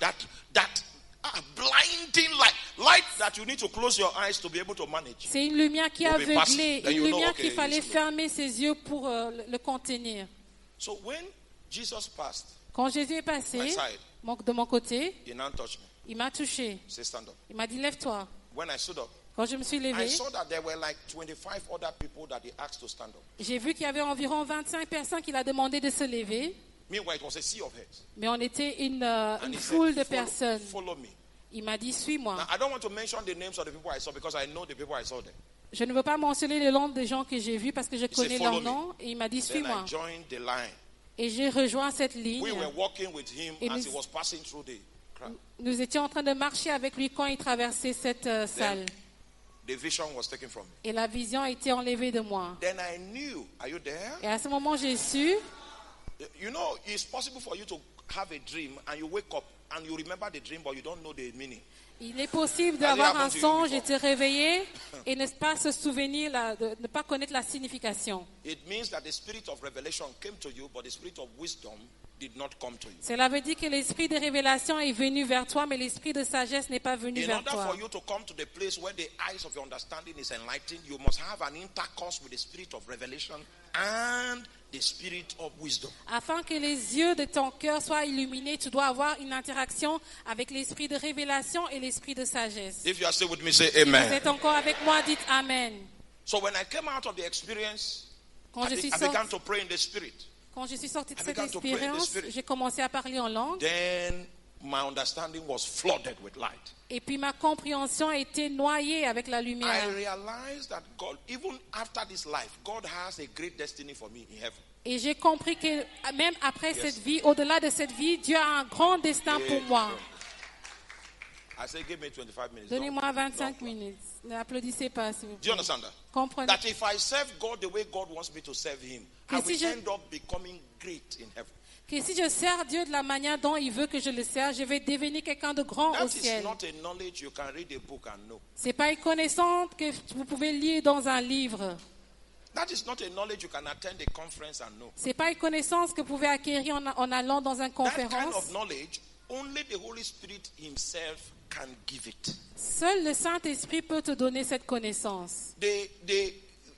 blinding light that you need to close your eyes to be able to manage. C'est une lumière qui Will be passed. aveuglait, Then une you know, lumière okay, qu'il fallait it's good. fermer ses yeux pour le contenir. So when Jesus passed Quand Jésus est passé my side, de mon côté, he now touched me. il m'a touché. Say stand up. Il m'a dit lève-toi. When I stood up, Quand je me suis I levée, saw that there were like 25 other people that he asked to stand up. j'ai vu qu'il y avait environ 25 personnes qui l'a demandé de se lever, Meanwhile, it was a sea of heads. mais on était une And he foule de said, personnes. follow me. Il m'a dit suis-moi. Now, I don't want to mention the names of the people I saw because I know the people I saw there. Je ne veux pas mentionner le nom des gens que j'ai vus parce que je connais follow leur me. nom. Et il m'a dit Then suis-moi. I joined the line. Et j'ai rejoint cette ligne. We were walking with him Et as nous- he was passing through the crowd. Nous étions en train de marcher avec lui quand il traversait cette salle. The vision was taken from me. Et la vision a été enlevée de moi. Then I knew, are you there? Et à ce moment, j'ai su, You know, it's possible for you to have a dream and you wake up and you remember the dream but you don't know the meaning. il est possible Allez, d'avoir un avant, tu songe dis et te réveiller et ne pas se souvenir, de ne pas connaître la signification. It means that the spirit of revelation came to you, but the spirit of wisdom did not come to you. Cela veut dire que l'esprit de révélation est venu vers toi, mais l'esprit de sagesse n'est pas venu In vers order toi. for you to come to the place where the eyes of your understanding is enlightened, you must have an intercourse with the spirit of revelation and the spirit of wisdom. Afin que les yeux de ton cœur soient illuminés, tu dois avoir une interaction avec l'esprit de révélation et l'esprit de sagesse. If you are still with me, say Si vous amen. êtes encore avec moi, dites Amen. So when I came out of the experience, Quand je suis I began sorti, to pray in the spirit. quand je suis sortie de I cette began to pray in the expérience, spirit. j'ai commencé à parler en langue. Then my understanding was flooded with light. Et puis ma compréhension a été noyée avec la I lumière. realized that God, even after this life, God has a great destiny for me in heaven. Et j'ai compris que même après Yes. cette vie, au-delà de cette vie, Dieu a un grand destin pour moi. I say, give me 25 minutes. Donnez-moi Don't- 25 don't- minutes. N'applaudissez pas, s'il vous Do you plaît. understand that? Comprenez. That if I serve God the way God wants me to serve Him, I Que si will je- end up becoming great in heaven. Que si je sers Dieu de la manière dont il veut que je le sers, je vais devenir quelqu'un de grand That au is ciel. not a knowledge you can read a book and know. C'est pas une connaissance que vous pouvez lire dans un livre. That is not a knowledge you can attend a conference and know. C'est pas une connaissance que vous pouvez acquérir en allant dans une That kind conférence. of knowledge, only the Holy Spirit himself can give it. Seul le Saint-Esprit peut te donner cette connaissance. The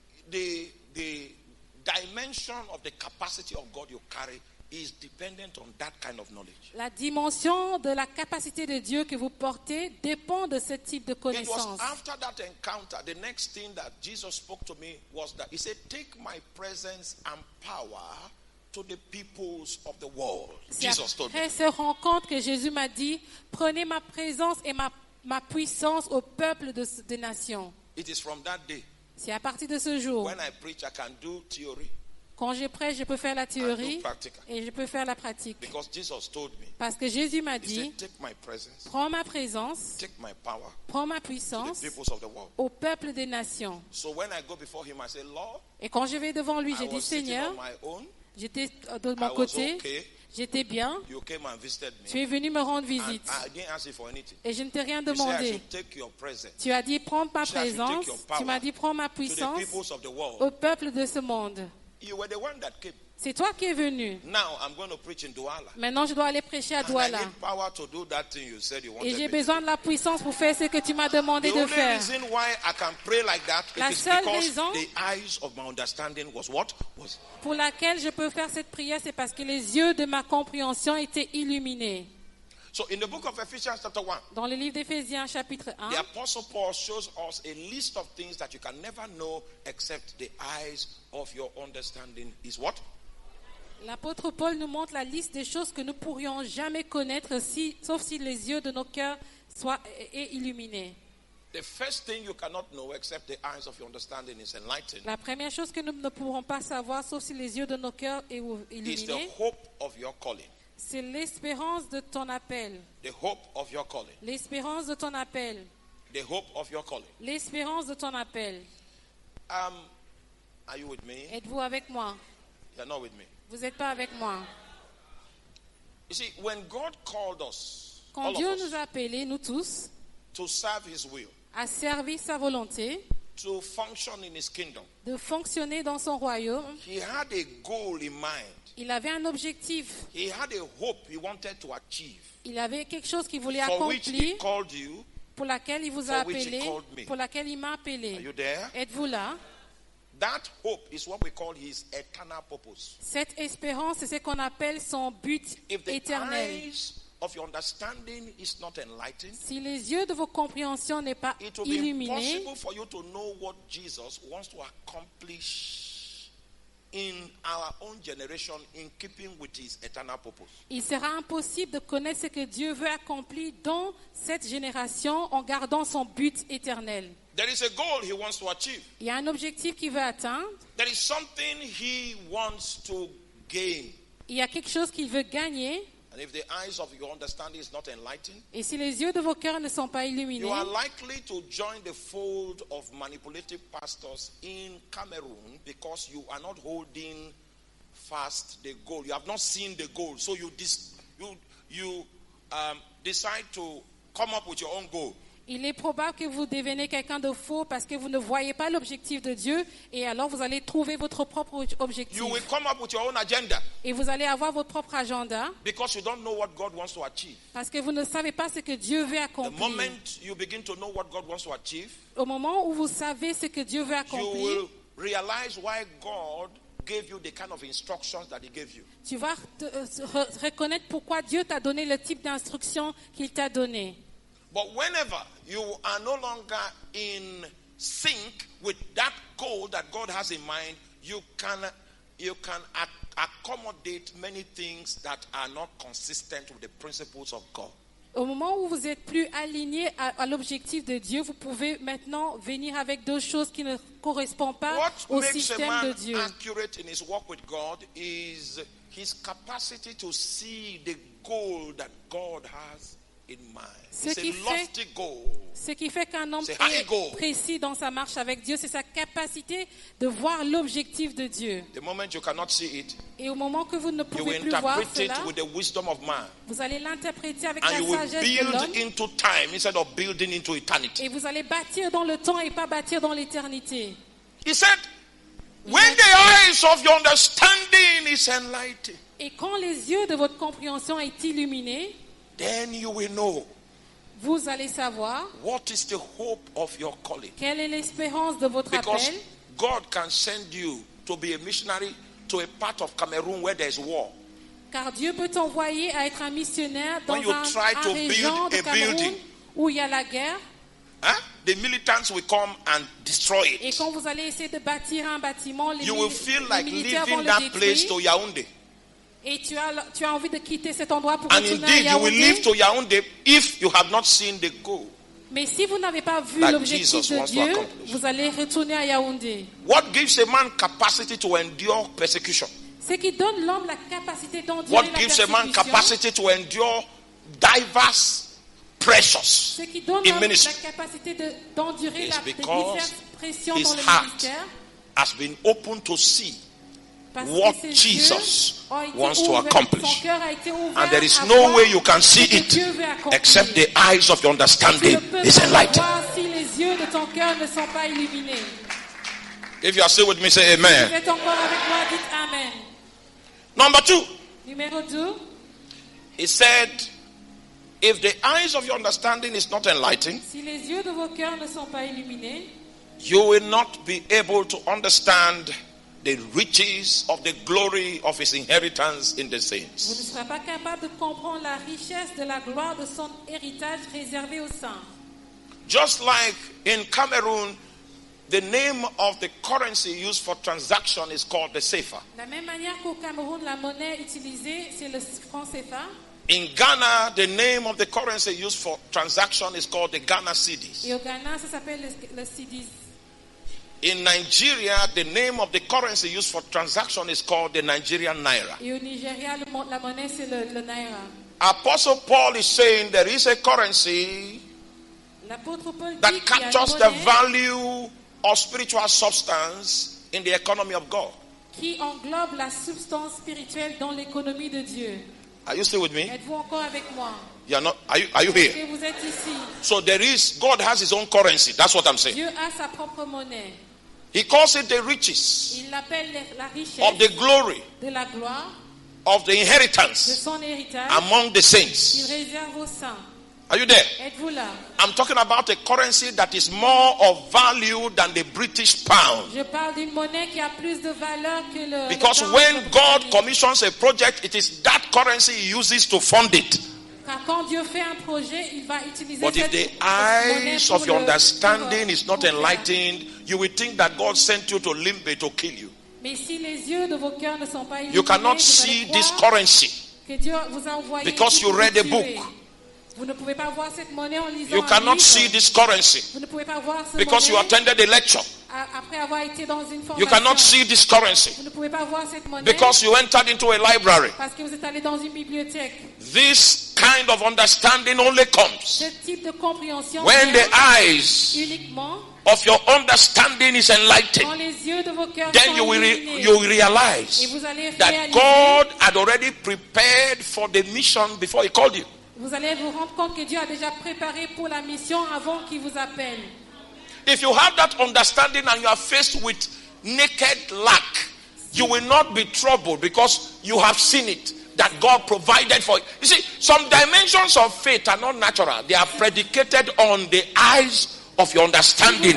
dimension of the capacity of God you carry is dependent on that kind of knowledge. La dimension de la capacité de Dieu que vous portez dépend de ce type de It was connaissance. after that encounter, the next thing that Jesus spoke to me was that he said, take my presence and power to the peoples of the world. C'est Jesus told me. après cette rencontre que Jésus m'a dit, prenez ma présence et ma puissance au peuple des nations. It is from that day. C'est à partir de ce jour. When I preach, I can do theory Quand je prêche, je peux faire la and do théorie practical. et je peux faire la pratique. Because Jesus told me, Parce que Jésus m'a he dit, said, take my presence, prends ma présence, take my power prends ma to puissance the peoples of the world. au peuple des nations. So when I go before him, I say, Lord, Et quand je vais devant lui, I j'ai dit, was sitting Seigneur, on my own. j'étais de I mon was côté, okay. j'étais bien, You came and visited tu me. es venu me rendre And visite. I didn't ask you for anything. Et je ne t'ai rien You said I demandé. should take your presence Tu as dit, prends ma So I should take présence, your power tu m'as dit, prends ma to the puissance peoples of the world. au peuple de ce monde. You were the one that came. C'est toi qui es venu. Now I'm going to preach in Douala. Maintenant, je dois aller prêcher à And I Douala. need power to do that thing you said you Et wanted j'ai me to besoin de la puissance pour faire ce que tu m'as The demandé de only faire. reason why I can pray like that La it is seule because raison- the eyes of my understanding was what? Was Pour laquelle je peux faire cette prière, c'est parce que les yeux de ma compréhension étaient illuminés. so in the book of Ephesians chapter 1, Dans le livre d'Éphésiens, chapitre 1, the apostle Paul shows us a list of things that you can never know except the eyes of your understanding is what? l'apôtre Paul nous montre la liste des choses que nous pourrions jamais connaître, sauf si les yeux de nos cœurs soient illuminés. The first thing you cannot know except the eyes of your understanding is enlightened La première chose que nous ne pourrons pas savoir, sauf si les yeux de nos cœurs sont is the illuminés, hope of your calling. c'est l'espérance de ton appel. The hope of your calling. L'espérance de ton appel. The hope of your calling. L'espérance de ton appel. Are you with me? Êtes-vous avec moi? You're not with me. Vous n'êtes pas avec moi. You see, when God called us, Quand all Dieu of us, nous a appelés, nous tous, to serve His will, à servir sa volonté, to function in His kingdom, de fonctionner dans son royaume, He had a goal in mind. il avait un objectif. He had a hope He wanted to achieve, Il avait quelque chose qu'il voulait for which He accomplir, called you. pour laquelle il vous a for which he appelé, called me. pour laquelle il m'a Are appelé. you there? Êtes-vous là? That hope is what we call His eternal purpose. Cette espérance, c'est ce qu'on appelle son but If the éternel. eyes of your understanding is not enlightened, Si les yeux de vos compréhensions n'est pas it will be illuminés, impossible for you to know what Jesus wants to accomplish in our own generation in keeping with His eternal purpose. il sera impossible de connaître ce que Dieu veut accomplir dans cette génération en gardant son but éternel. There is a goal He wants to achieve. Il y a un objectif qu'il veut atteindre, There is something He wants to gain. il y a quelque chose qu'il veut gagner, And if the eyes of your understanding is not enlightened, et si les yeux de vos cœurs ne sont pas you illuminés, are likely to join the fold of manipulative pastors in Cameroon because you are not holding fast the goal. You have not seen the goal, so you decide to come up with your own goal. il est probable que vous devenez quelqu'un de faux parce que vous ne voyez pas l'objectif de Dieu, et alors vous allez trouver votre propre objectif. You will come up with your own agenda Et vous allez avoir votre propre agenda because you don't know what God wants to achieve. parce que vous ne savez pas ce que Dieu veut The accomplir. moment you begin to know what God wants to achieve, Au moment où vous savez ce que Dieu veut you accomplir, will realize why God gave you the kind of instructions that He gave you. tu vas reconnaître pourquoi Dieu t'a donné le type d'instruction qu'il t'a donné. But whenever you are no longer in sync with that goal that God has in mind, you can accommodate many things that are not consistent with the principles of God. Au moment où vous êtes plus aligné à l'objectif de Dieu, vous pouvez maintenant venir avec d'autres choses qui ne correspondent pas What au makes a système man de Dieu. accurate in his walk with God is his capacity to see the goal that God has in mind. Ce It's qui a fait- lofty goal. Ce qui fait qu'un homme C'est high est goal. précis dans sa marche avec Dieu, c'est sa capacité de voir l'objectif de Dieu. The moment you cannot see it, Et au moment que vous ne you pouvez will plus voir interpret it cela, with the wisdom of man. vous allez l'interpréter avec And la you will sagesse de l'homme. build into time instead of building into eternity. Et vous allez bâtir dans le temps et pas bâtir dans l'éternité. He said, when the eyes of your understanding is enlightened, Et quand les yeux de votre compréhension est illuminés, then you will know vous allez savoir what is the hope of your calling. quelle est l'espérance de votre Because appel. God can send you to be a missionary to a part of Cameroon where there is war. Car Dieu peut t'envoyer à être un missionnaire dans When you try to région build de a Cameroun building, où il y a la guerre. Huh? The militants will come and destroy Et it. quand vous allez essayer de bâtir un bâtiment, les, You will feel les like militaires vont leaving le that détruire. place to Yaoundé. Et tu as envie de quitter cet endroit pour And retourner indeed, à you will leave Yaoundé. to Yaoundé if you have not seen the goal. Mais si vous n'avez pas vu That l'objectif Jesus de wants to Dieu, accomplish. vous allez retourner à Yaoundé. What gives a man capacity to endure persecution? Ce qui donne l'homme la capacité d'endurer What la gives a man persécution. capacity to endure diverse pressures Ce qui donne in l'homme la ministry capacité d'endurer is les because diverses pressions his dans le heart ministère. has been open to see Parce what que ses Jesus yeux ont été wants to ouverts, accomplish. son cœur a été ouvert And there is à no voir way you can ce see que it Dieu veut accomplir. except the eyes of your Tu understanding ne peux is pas enlightened. voir si les yeux de ton cœur ne sont pas illuminés. If you are still with me, say amen. Vous êtes encore avec moi, dites Amen. Number 2, Numéro 2, he said, if the eyes of your understanding is not enlightened, si les yeux de vos cœurs ne sont pas illuminés, you will not be able to understand the riches of the glory of his inheritance in the vous ne saints. serez pas capable de comprendre la richesse de la gloire de son héritage réservé aux saints. Just like in Cameroon, the name of the currency used for transaction is called the CFA. De la même manière qu'au Cameroun, la monnaie utilisée, c'est le franc CFA. In Ghana, the name of the currency used for transaction is called the Ghana cedis. Et au Ghana, ça s'appelle le cedis. In Nigeria, the name of the currency used for transaction is called the Nigerian naira. Et au Nigeria, la monnaie, c'est le naira. Apostle Paul is saying there is a currency L'apôtre Paul dit that qu'il y a captures une the monnaie value of spiritual substance in the economy of God. qui englobe la substance spirituelle dans l'économie de Dieu. Are you still with me? Êtes-vous encore avec moi? You are not. Are you Est-ce here? que vous êtes ici? So God has his own currency. That's what I'm saying. Dieu a sa propre monnaie. He calls it the riches Il l'appelle la richesse of the glory de la gloire, of the de inheritance son héritage among the qu'il saints. réserve aux saints. Are you there? Êtes-vous là? I'm talking about a currency that is more of value than the British pound. Je parle d'une monnaie qui a plus de valeur que le Because pound when God britannique. commissions a project, it is that currency he uses to fund it. Car quand Dieu fait un projet, il va utiliser But if cette the monnaie eyes pour of your le- understanding is not pour faire. enlightened, you will think that God sent you to Limbe to kill you. Mais si les yeux de vos cœurs ne sont pas illuminés, You cannot vous see allez this croire currency que Dieu vous a envoyé because you pour read vous a tuer. book. Vous ne pouvez pas voir cette monnaie en lisant You un cannot livre. see this currency Vous ne pouvez pas voir cette because you monnaie attended a lecture. après avoir été dans une formation. You cannot see this currency Vous ne pouvez pas voir cette monnaie because you entered into a library. parce que vous êtes allé dans une bibliothèque. This kind of understanding only comes Ce type de compréhension when vient the eyes uniquement of your understanding is quand enlightened. les yeux de vos cœurs Then sont you will, illuminés. you will Et realize vous allez that réaliser, God had already prepared for the mission before he called you. vous allez vous rendre compte que Dieu a déjà préparé pour la mission avant qu'il vous appelle. If you have that understanding and you are faced with naked lack, you will not be troubled because you have seen it, that God provided for you. You see, some dimensions of faith are not natural. They are predicated on the eyes of your understanding.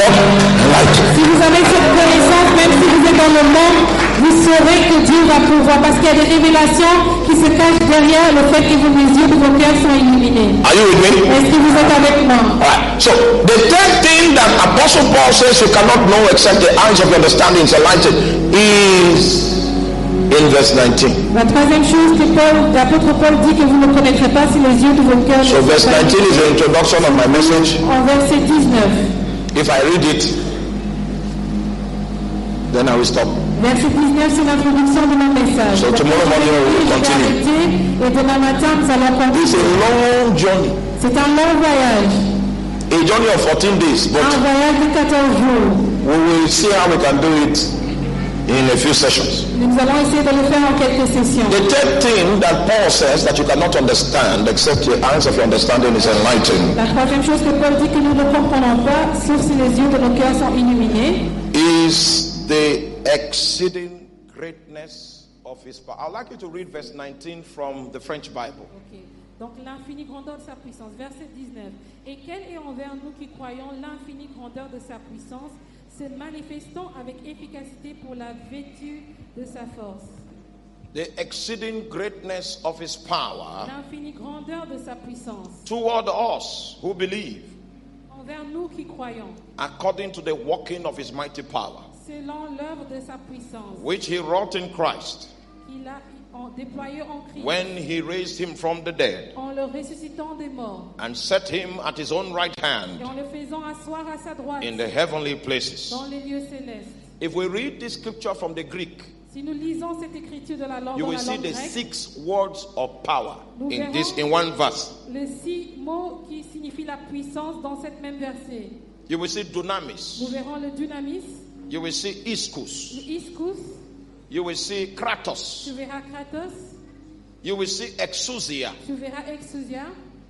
Si vous avez cette connaissance, même si vous êtes dans le monde, vous saurez que Dieu va pouvoir, parce qu'il y a des révélations qui se cachent derrière le fait que les yeux de vos cœurs sont illuminés. Are you with me? Est-ce que vous êtes avec moi? Alright. So the third thing that Apostle Paul says you cannot know except the eyes of your understanding is enlightened is in verse 19. La troisième chose que l'apôtre Paul dit que vous ne connaîtrez pas si les yeux de vos cœurs ne So sont verse pas 19 is the illuminés. introduction of my message. En verset 19. If I read it, then I will stop. Verset 19, c'est l'introduction de mon message. So tomorrow morning we will Je vais continue. arrêter, et Et demain matin, nous allons It's continuer. a long journey. C'est un long voyage. A journey of 14 days. Un But voyage de 14 jours. we will see how we can do it in a few sessions. Nous allons essayer de le faire en quelques sessions. The third thing that Paul says that you cannot understand except the eyes of your understanding is enlightened La troisième chose que Paul dit que nous ne comprenons pas, sauf si les yeux de nos cœurs sont illuminés, is the exceeding greatness of his power. I'd like you to read verse 19 from the French Bible. Ok. Donc l'infinie grandeur de sa puissance. Verset 19. Et quelle est envers nous qui croyons l'infinie grandeur de sa puissance, se manifestant avec efficacité pour la vertu de sa force. The exceeding greatness of his power L'infinie grandeur de sa puissance. toward us who believe, Envers nous qui croyons, according to the working of his mighty power, selon l'œuvre de sa puissance, which he wrought in Christ, qu'il a déployé en Christ, when he raised him from the dead, en le ressuscitant des morts, and set him at his own right et hand en le faisant asseoir à sa droite, in the heavenly places. dans les lieux célestes. If we read this scripture from the Greek, Si nous lisons cette écriture de la langue, you dans will la see langue the grecque, 6 words of power Nous in one verse. les 6 mots qui signifient la puissance dans cette même verset. You will see dunamis. Nous verrons le dynamis, You will see ischus. le ischus, You will see kratos. tu verras kratos, You will see exousia. tu verras exousia.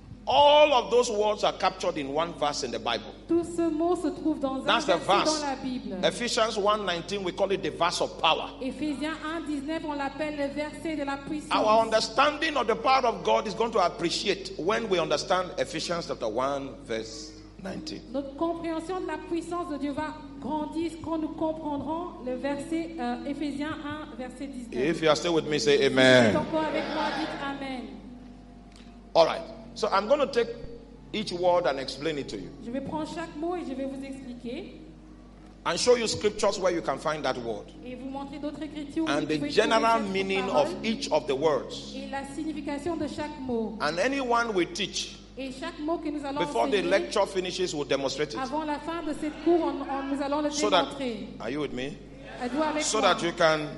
All of those words are captured in one verse in the Bible. Tous ces mots se trouvent dans un That's the verset verse. dans la Bible. Ephesians 1:19, we call it the verse of power. Éphésiens 1:19, on l'appelle le verset de la puissance. Our understanding of the power of God is going to appreciate when we understand Ephesians chapter 1 verse 19. Notre compréhension de la puissance de Dieu va grandir quand nous comprendrons le verset Éphésiens 1, verset 19. If you are still with me, say Si vous êtes amen. encore avec moi, dites Amen. All right. So I'm going to take each word and explain it to you Je vais prendre chaque mot et je vais vous expliquer and show you scriptures where you can find that word et vous montrer d'autres écritures où and vous the pouvez general trouver cette meaning parole of each of the words. et la signification de chaque mot. And anyone we teach Et chaque mot que nous allons before the enseigner, lecture finishes will demonstrate it. avant la fin de cette cours, nous allons le So that, démontrer. are you with me? Êtes-vous avec So moi? that you can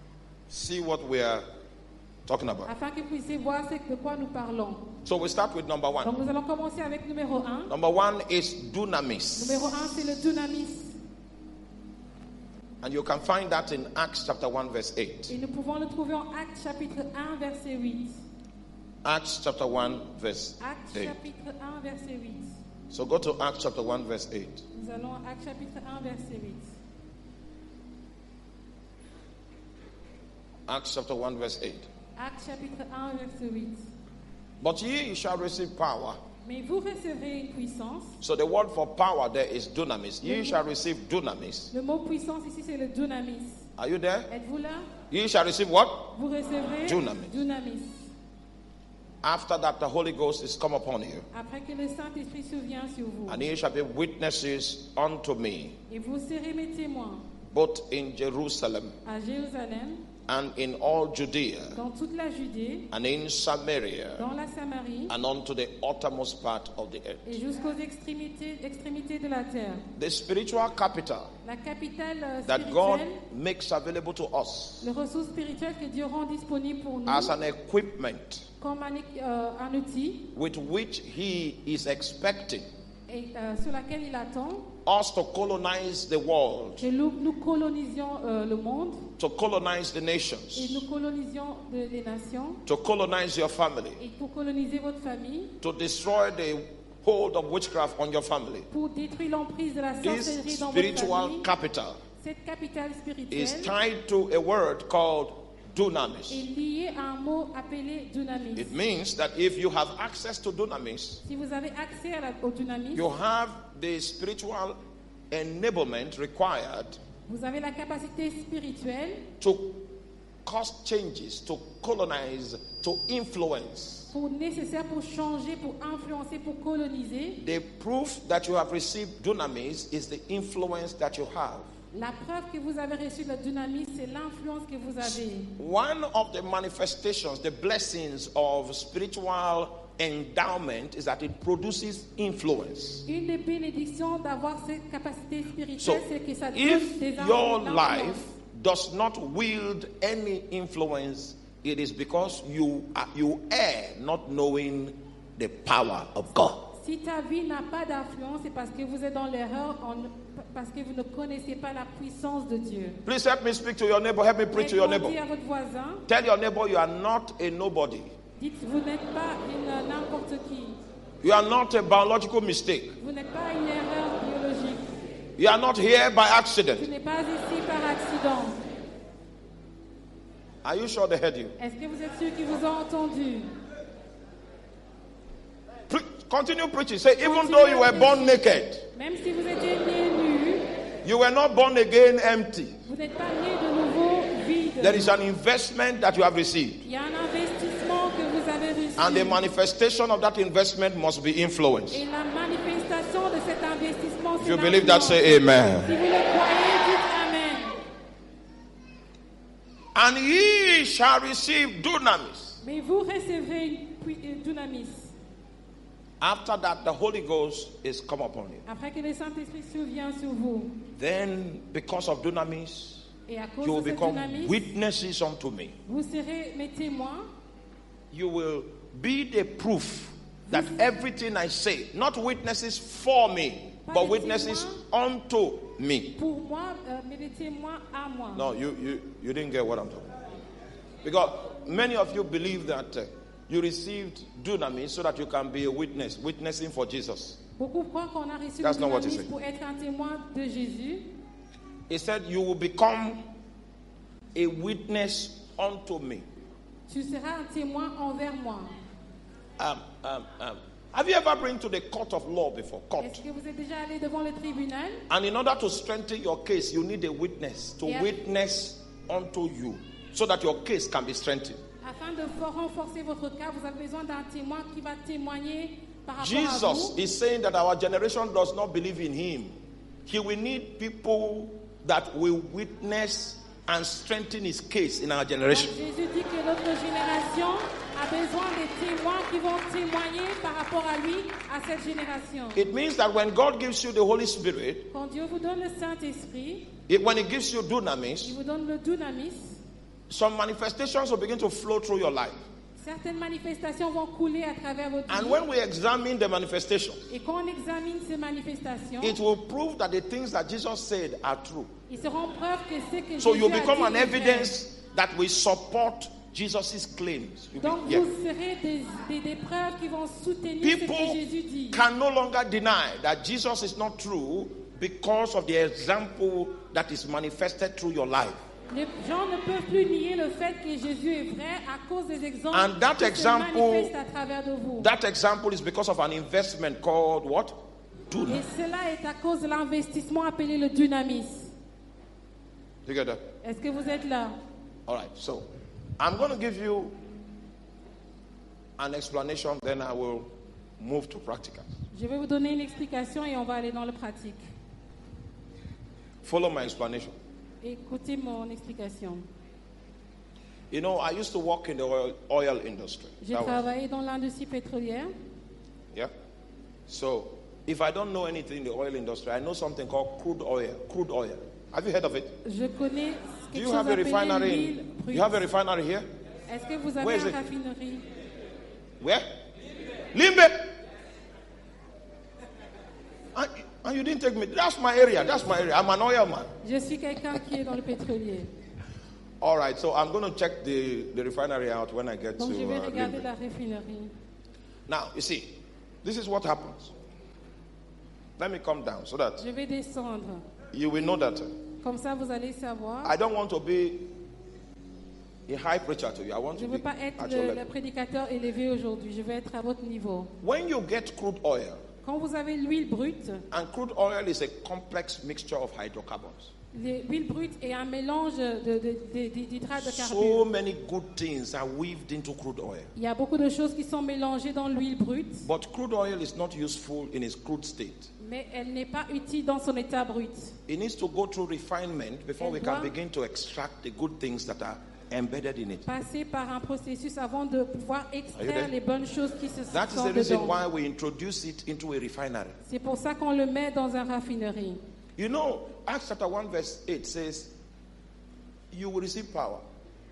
see what we are talking about. Afin que vous puissiez voir de quoi nous parlons. So we start with number Donc 1. nous allons commencer avec numéro 1. Number 1 is dunamis. Numéro 1, c'est le dynamis. And you can find that in Acts chapter 1 verse 8. Et nous pouvons le trouver en Actes chapitre 1, verset 8. Acts chapter 1 verse Actes 8. chapitre 1, verset 8. So go to Acts chapter 1 verse 8. Nous allons à Actes chapitre 1, verset 8. Acts chapter 1 verse 8. Actes chapitre 1, verset 8. But ye shall receive power. Mais vous recevrez une puissance. So the word for power there is dunamis. Ye shall receive dunamis. Le mot puissance ici, c'est le dynamis. Are you there? Êtes-vous là? Ye shall receive what? Vous recevrez Dynamis. dynamis. After that the Holy Ghost is come upon you. Après que le Saint-Esprit se vient sur vous. And ye shall be witnesses unto me, Et vous serez mes témoins both in Jerusalem à Jérusalem, and in all Judea dans toute la Judée, and in Samaria dans la Samarie and unto the uttermost part of the earth. et jusqu'aux extrémités de la terre. The spiritual capital La capitale that God spirituelle, makes available to us les ressources spirituelles que Dieu rend disponibles pour nous as an equipment comme un outil with which He is expecting et, sur laquelle il attend us to colonize the world, que nous colonisions le monde to colonize the et nations, nous colonisions les nations to colonize your family, et pour coloniser votre famille, to destroy the hold of witchcraft on your family. pour détruire l'emprise de la This sorcellerie dans votre spiritual famille. capital Cette capitale is spirituelle tied to a word called est dunamis. liée à un mot appelé dynamis. It means that if you have access to dunamis, Si vous avez accès au dynamis, you have the spiritual enablement required vous avez la capacité spirituelle to cause changes, to colonize, to influence. nécessaire pour changer, pour influencer, pour coloniser. The proof that you have received dunamis is the influence that you have. La preuve que vous avez reçu le dynamis, c'est l'influence que vous avez. One of the manifestations, the blessings of spiritual endowment is that it produces influence. Une des bénédictions d'avoir cette capacité So, spirituelle, c'est que ça donne if des your influences. life does not wield any influence it is because you err not knowing the power of God. Si ta vie n'a pas d'influence, c'est parce que vous êtes dans l'erreur, parce que vous ne connaissez pas la puissance de Dieu. Please help me speak to your neighbor. Help me preach to your neighbor. Dites à votre voisin, Tell your neighbor you are not a nobody. dites, vous n'êtes pas n'importe qui. You are not a biological mistake. Vous n'êtes pas une erreur biologique. You are not here by accident. Tu n'es pas ici par accident. Are you sure they heard you? Est-ce que vous êtes sûr qu'ils vous ont entendu? Continue preaching. Say, even though you were born naked, Même si vous étiez né nu, you were not born again empty. vous n'êtes pas né de nouveau vide. There is an investment that you have received. Il y a un investissement que vous avez reçu. And the manifestation of that investment must be influenced. Et la manifestation de cet investissement, If c'est you believe that, l'influence. say amen. Si vous le croyez, dites Amen. And ye shall receive dunamis. Mais vous recevez une dunamis. After that, the Holy Ghost is come upon you. Après que le Saint-Esprit survient sur vous. Then, because of dunamis, Et à cause you will de cette become dunamis, witnesses unto me. vous serez mes témoins. You will be the proof that everything I say, not witnesses for me, but witnesses unto me. Pour moi, mais des témoins à moi. No, you didn't get what I'm talking about. Because many of you believe that you received dunamis so that you can be a witness, witnessing for Jesus. Beaucoup croient qu'on a reçu That's le not what he dunamis said. pour être un témoin de Jésus. He said, you will become a witness unto me. Tu seras un témoin envers moi. Have you ever been to the court of law before? Court. Est-ce que vous êtes déjà allé devant le tribunal? And in order to strengthen your case, you need a witness to Yeah. witness unto you so that your case can be strengthened. Afin de renforcer votre cas, vous avez besoin d'un témoin qui va témoigner par rapport à Jesus vous. is saying that our generation does not believe in him. He will need people that will witness and strengthen his case in our generation. Jésus dit que notre génération a besoin des témoins qui vont témoigner par rapport à lui, à cette génération. It means that when God gives you the Holy Spirit, Quand Dieu vous donne le Saint-Esprit, when he gives you il dunamis, vous donne le dunamis, some manifestations will begin to flow through your life. certaines manifestations vont couler à travers votre And vie. when we examine the manifestations, Et quand on examine ces manifestations, it will prove that the things that Jesus said are true. ils seront preuve que ce que So Jésus you a become dit an est vrai. evidence that will support Jesus' claims. Donc Yeah. vous serez des preuves qui vont soutenir ce que People Jésus dit. can no longer deny that Jesus is not true because of the example that is manifested through your life. Les gens ne peuvent plus nier le fait que Jésus est vrai à cause des exemples And that qui example- se manifestent à travers de vous. That example is because of an investment called what? Et Dunamis. cela est à cause de l'investissement appelé le dunamis. You get that? Est-ce que vous êtes là? All right. So I'm going to give you an explanation, then I will move to practical. Je vais vous donner une explication et on va aller dans le pratique. Follow my explanation. Écoutez mon explication. You know, I used to work in the oil industry. J'ai That was- travaillé dans l'industrie pétrolière. yeah. So if I don't know anything in the oil industry, I know something called crude oil. Crude oil. Have you heard of it? Je connais Do quelque you chose have a appelé refinery? l'huile You have a brute. refinery here? Est-ce que vous Where avez is une it? raffinerie? Where? Limbe. And you didn't take me. That's my area. That's my area. I'm an oil man. Je suis quelqu'un qui est dans le pétrolier. All right. So I'm going to check the refinery out when I get Donc to je vais regarder Limbe. la raffinerie. Now, you see, this is what happens. Let me come down so that Je vais descendre. you will know that Comme ça, vous allez savoir. I don't want to be a high preacher to you. I want Je to ne veux be pas être at your le level. prédicateur élevé aujourd'hui. Je veux être à votre niveau. When you get crude oil, Quand vous avez l'huile brute, and crude oil is a complex mixture of hydrocarbons. l'huile brute est un mélange d'hydrates de So carbure. many good things are weaved into crude oil. Il y a beaucoup de choses qui sont mélangées dans l'huile brute, But crude oil is not useful in its crude state. mais elle n'est pas utile dans son état brut. It needs to go through refinement before Elle we can doit- begin to extract the good things that are embedded in it. Passer par un processus avant de pouvoir there? extraire les bonnes choses qui se That is sont the reason dedans. why we introduce it into a refinery. C'est pour ça qu'on le met dans une raffinerie. You know, Acts chapter 1 verse 8 says, you will receive power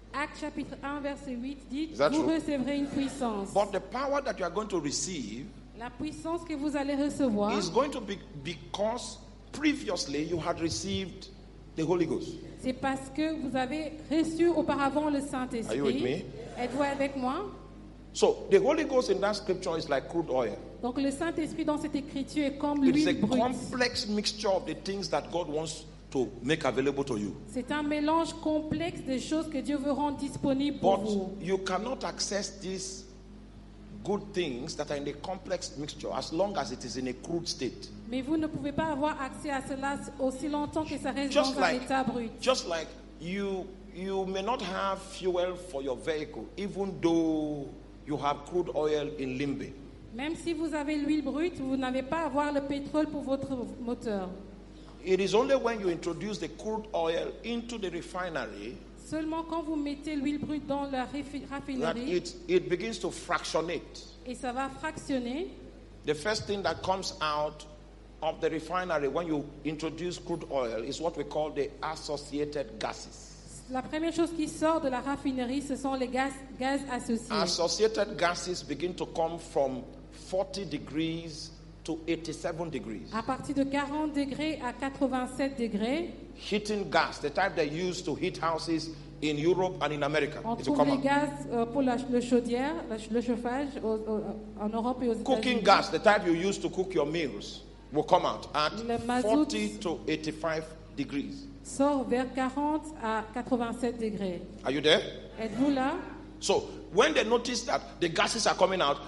Actes chapitre 1, verset 8 dit, Is that vous true? recevrez une puissance. But the power that you are going to receive La puissance que vous allez recevoir, is going to be because previously you had received the Holy Ghost. c'est parce que vous avez reçu auparavant le Are you with me? Saint-Esprit. Êtes-vous avec moi? So the Holy Ghost in that scripture is like crude oil. Donc le Saint-Esprit dans cette écriture est comme It is a l'huile brute. complex mixture of the things that God wants to make available to you. C'est un mélange complexe des choses que Dieu veut rendre disponibles pour But vous. you cannot access these good things that are in a complex mixture as long as it is in a crude state. Mais vous ne pouvez pas avoir accès à cela aussi longtemps que ça reste Just dans un like- état brut. Just like you may not have fuel for your vehicle even though you have crude oil in Limbe. Même si vous avez l'huile brute, vous n'avez pas à avoir le pétrole pour votre moteur. It is only when you introduce the crude oil into the refinery Seulement quand vous mettez l'huile brute dans la that raffinerie it begins to fractionate. et ça va fractionner, The first thing that comes out of the refinery when you introduce crude oil is what we call the associated gases. la première chose qui sort de la raffinerie, ce sont les gaz associés. Associated gases begin to come from 40 degrees to 87 degrees. À partir de 40 degrés à 87 degrés, Heating gas, the type they use to heat houses in Europe and in America. on It will trouve come les out. gaz pour le chaudière, le chauffage en Europe et aux Cooking États-Unis. gas, the type you use to cook your meals, will come out at Le mazout. 40 to 85 degrees. Sort vers 40 à 87 degrés. Are you there? Êtes-vous là? So when they notice that the gases are coming out,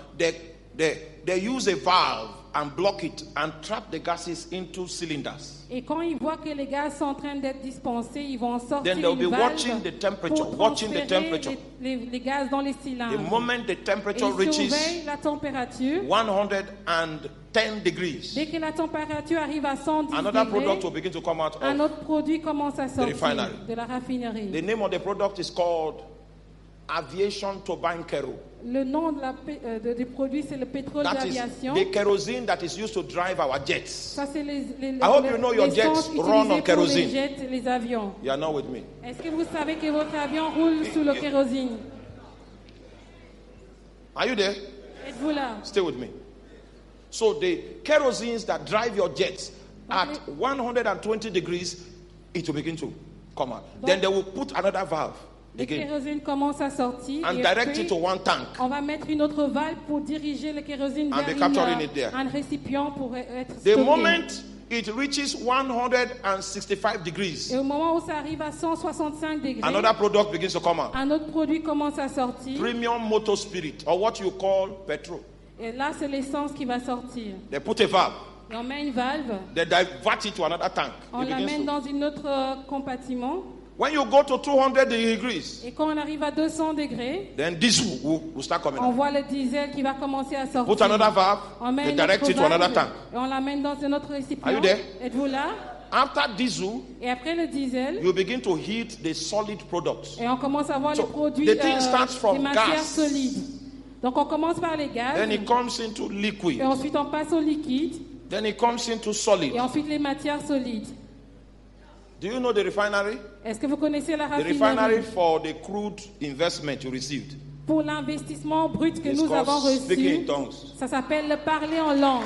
they use a valve and block it and trap the gases into cylinders. Et quand ils voient que les gaz sont en train d'être dispensés, ils vont en sortir Then they'll be une valve watching the temperature, pour watching the transférer temperature. les gaz dans les The cylindres. moment the Et temperature ils reaches surveillent la température. 110 degrees, Dès que la température arrive à 110 another degrés, product will begin to come out un of. autre produit commence à sortir refinery. de la raffinerie. The name of the product is called aviation turbine kerosene. Le nom du produit, c'est le pétrole That is d'aviation. the kerosene that is used to drive our jets. Ça, c'est I hope you know your l'essence jets run on utilisée pour les kerosene. jets et les avions. You are not with me. Est-ce que vous savez que votre avion roule sous le kérosine? Are you there? Êtes-vous là? Stay with me. So the kerosenes that drive your jets at 120 degrees, it will begin to come out. Then they will put another valve Le again kérosine commence à sortir and et direct puis it to one tank. on va mettre une autre valve pour diriger le kérosine And vers be capturing it there. un récipient pour être The stocké. moment it reaches 165 degrees, Et au moment où ça arrive à 165 degrés, another product begins to come out. un autre produit commence à sortir. Premium motor spirit, or what you call petrol. Et là, c'est l'essence qui va sortir. They put a valve. Et on met une valve, They divert it to another tank. on It begins l'amène to- dans une autre compartiment. When you go to 200 degrees, Et quand on arrive à 200 degrés, then this will start coming on out. voit le diesel qui va commencer à sortir. Put another valve, On met they une direct autre it to another valve tank. et on l'amène dans un autre récipient. Are you there? Êtes-vous là? After diesel, Et après le diesel, you begin to heat the solid products. et on commence à voir So, les produits, the thing starts from les matières gas. solides. Donc on commence par les gaz, Then it comes into et liquid. ensuite on passe au liquide, Then it comes into solid. et ensuite les matières solides. Do you know the refinery? Est-ce que vous connaissez la The refinery raffinerie? for the crude investment you received. Pour l'investissement brut que It's nous avons called speaking in reçu, tongues. ça s'appelle le parler en langue.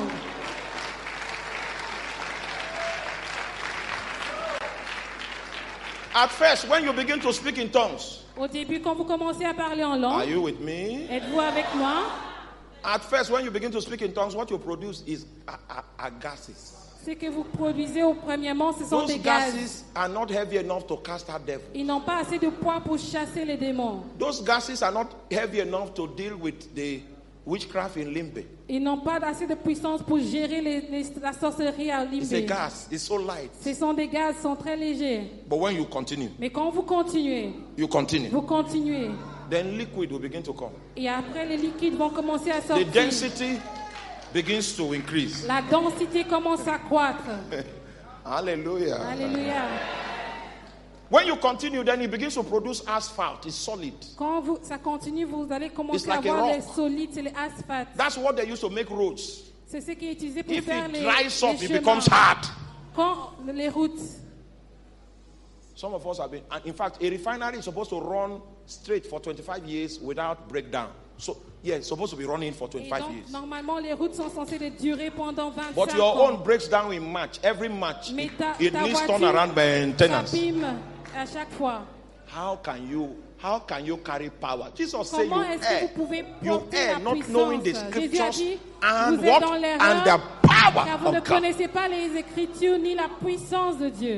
At first, when you begin to speak in tongues, Au début, quand vous commencez à parler en are langue, you with me? êtes-vous avec moi? At first, when you begin to speak in tongues, what you produce is are gases. Ce que vous produisez premièrement, ce sont Those des gaz. gases are not heavy enough to cast out devils. Ils n'ont pas assez de poids pour chasser les démons. Those gases are not heavy enough to deal with the witchcraft in Limbe. Ils n'ont pas assez de puissance pour gérer la sorcellerie à It's a Limbé. gas. It's so light. Ce sont des gaz, sont très légers. But when you continue, Mais quand vous continuez, you continue. Then liquid will begin to come. et après les liquides vont commencer à The sortir. density begins to increase. La densité commence à croître. Hallelujah. Alléluia. When you continue, then it begins to produce asphalt. It's solid. Quand ça continue, vous allez It's commencer like à a voir rock. les solides, c'est les asphaltes. That's what they used to make roads. C'est ce qui est utilisé pour If faire it les dries up, it chemins. becomes hard. Quand les routes, Some of us have been, and in fact, a refinery is supposed to run straight for 25 years without breakdown. So, yeah, it's supposed to be running for Et 25 donc, years. normalement, les routes sont censées durer pendant 25 But your ans. own breaks down in March. Every March, Mais it ta needs voiture turnaround maintenance. s'abîme à chaque fois. How can you carry power? Jesus said you Comment est-ce que err. vous pouvez You porter err, la not knowing the puissance? Jésus a scriptures dit, and vous êtes what? dans And l'erreur, the power car vous ne of God. connaissez pas les Écritures ni la puissance de Dieu.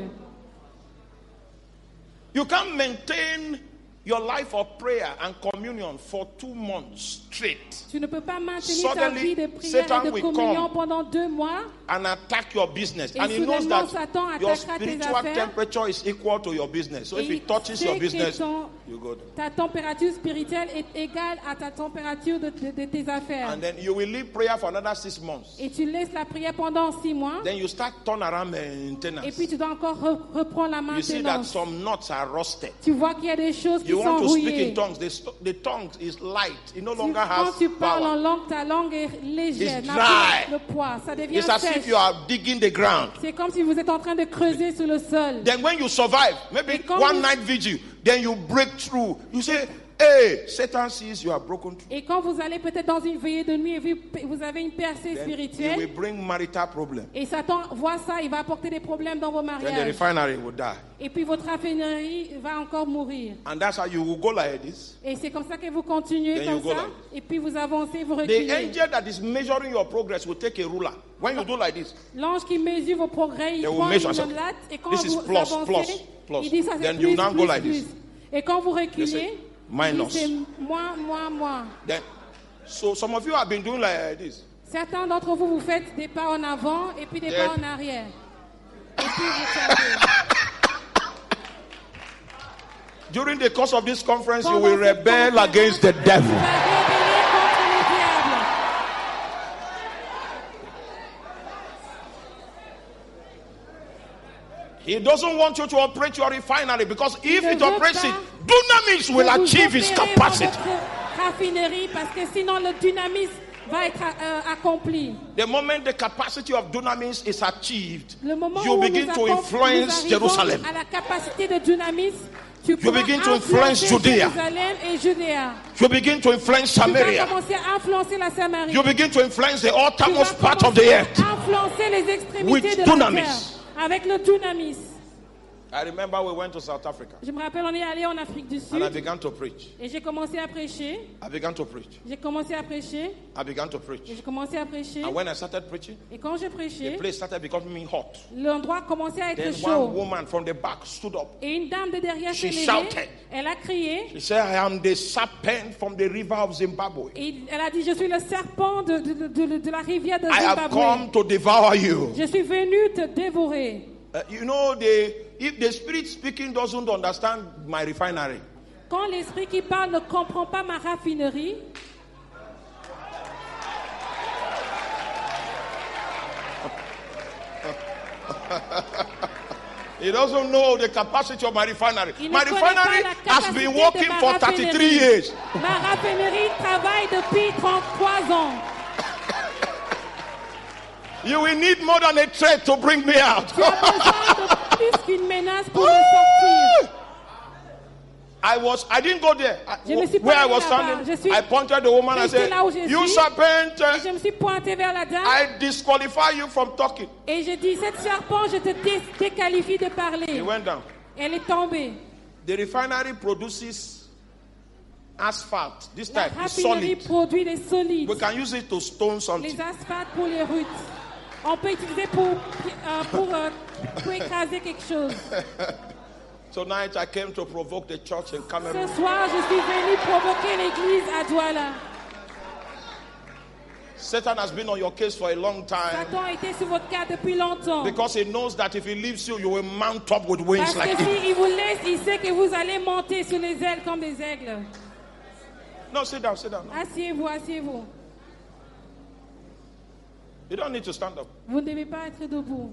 You can't maintain your life of prayer and communion for 2 months straight Tu ne peux pas maintenir ta Suddenly, vie de prière Satan et de will communion come. pendant 2 mois. and attack your business. Et And he knows soudainement, that Satan your attaquera tes spiritual affaires. temperature is equal to your business. So Et if il it touches sait your que business, you go there. ta température spirituelle est égale à ta température de tes affaires. And then you will leave prayer for another 6 months. Et tu laisses la prière pendant 6 mois. Then you start turnaround Et maintenance. puis tu dois encore reprendre la You see that maintenance. some nuts are rusted. Tu vois qu'il y a des choses qui You sont want to speak in rouillées. tongues. The tongue is light. It no longer Quand has tu parles en power. langue, ta langue est légère, It's n'a dry. plus de poids. Ça devient It's as if sèche. you are digging the ground. C'est comme si vous êtes en train de creuser sur le sol. Then when you survive, maybe Et quand one vous- night vigil, then you break through. You say, hey, Satan sees you are broken through. Et quand vous allez peut-être dans une veillée de nuit et vous avez une percée Then he will spirituelle, bring marital problem. et Satan voit ça, il va apporter des problèmes dans vos Then the mariages. refinery will die. Et puis votre raffinerie va encore mourir. And that's how you will go like this. Et c'est comme ça que vous continuez Then you comme go ça. like Et puis vous avancez, vous The reculez. angel that is measuring your progress will take a ruler. When you do like this, L'ange qui mesure vos progrès, il They will prend measure. une latte. Et quand This is vous plus, avancez, plus. il dit ça c'est Then plus, you now go plus, like plus. this. Et quand vous They reculez, say, il minus. dit c'est moi. then, so some of you have been doing like this. Certains d'entre vous, vous faites des pas en avant et puis des Then- pas en arrière. Et puis vous tombez. During the course of this conference, you Pendant will cette rebel conférence, against the tu devil. vas rébeller contre le diable. He doesn't want you to operate your refinery because if ne it veut operates pas it, Dunamis will Que vous achieve his opérez capacity. votre raffinerie parce que sinon le dynamisme va être accompli. The moment the capacity of Dunamis is achieved, Le moment you où begin to nous influence arrivons Jerusalem. à la capacité de dynamisme, tu pourras begin to influence influencer Judea. Jérusalem et Judéa. You begin to influence Tu vas Samaria. commencer à influencer la Samarie. You begin to influence the Tu vas uttermost part of the commencer earth. à influencer les extrémités With de dunamis. la terre avec le dynamis. I remember we went to South Africa Je me rappelle, on est allé en Afrique du Sud and I began to preach. et j'ai commencé à prêcher. I began to preach. J'ai commencé à prêcher I began to et preach. j'ai commencé à prêcher. And when I started preaching, Et quand j'ai the prêché, place started becoming hot. l'endroit commençait à être Then chaud. one woman from the back stood up. Et une dame de derrière She s'est levée. shouted. Elle a crié. She said, I am the serpent from the river of Zimbabwe. Et elle a dit, je suis le serpent de la rivière de I have Zimbabwe. come to devour you. Je suis venu te dévorer. You know, if the spirit speaking doesn't understand my refinery, Quand l'esprit qui parle ne comprend pas ma raffinerie, he doesn't know the capacity of my refinery. il My ne connaît pas refinery la has capacité been de working ma for raffinerie. 33 years. Ma raffinerie travaille depuis 33 ans. You will need more than a threat to bring me out. Tu as besoin de plus qu'une menace pour me sortir. I didn't go there. Je me suis pas Where I allé was là-bas. standing, I pointed the woman and J'étais said, là où je you suis. serpent, Et je me suis pointé vers la dame I disqualify you from talking. et j'ai dit, cette serpent, je te déqualifie de He parler. went down. Elle est tombée. The refinery produces asphalt. This La type is raffinerie solid. produit des solides. We can use it to stone something. Les asphaltes pour les routes. On peut utiliser pour écraser quelque chose. Tonight I came to provoke the church in Ce Cameroon. soir, je suis venu provoquer l'église à Douala. Satan has been on your case for a long time Satan a été sur votre cas depuis longtemps. because he knows that if he leaves you, you will mount up with wings Parce like que eagles. s'il vous laisse, il sait que vous allez monter sur les ailes comme des aigles. No, sit down, sit down. Asseyez-vous, asseyez-vous. You don't need to stand up. Vous ne devez pas être debout.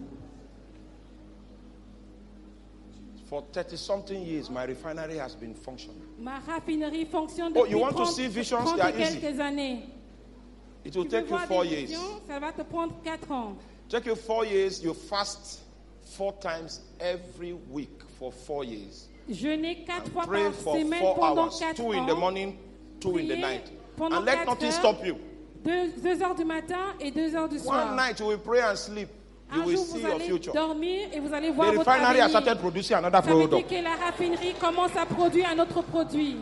For 30-something years, my refinery has been functioning. Ma raffinerie fonctionne Oh, depuis you want to 30, see visions? 30 They are et easy. quelques années. It will Tu veux take you voir 4 des years. visions? Ça va te prendre 4 ans. Take you 4 years. You fast 4 times every week for 4 years. jeûner 4 fois Pray par for semaine 4 pendant hours. 4 2 in the ans. morning, 2 in the Priez night. pendant And let 4 nothing heures, stop you. 2 heures du matin et 2 heures du soir. One night you will pray and sleep. You Un will jour, see vous your allez future. dormir et vous allez The voir votre refinery has avenir. started producing another Ça veut dire product. que la raffinerie commence à produire un autre produit.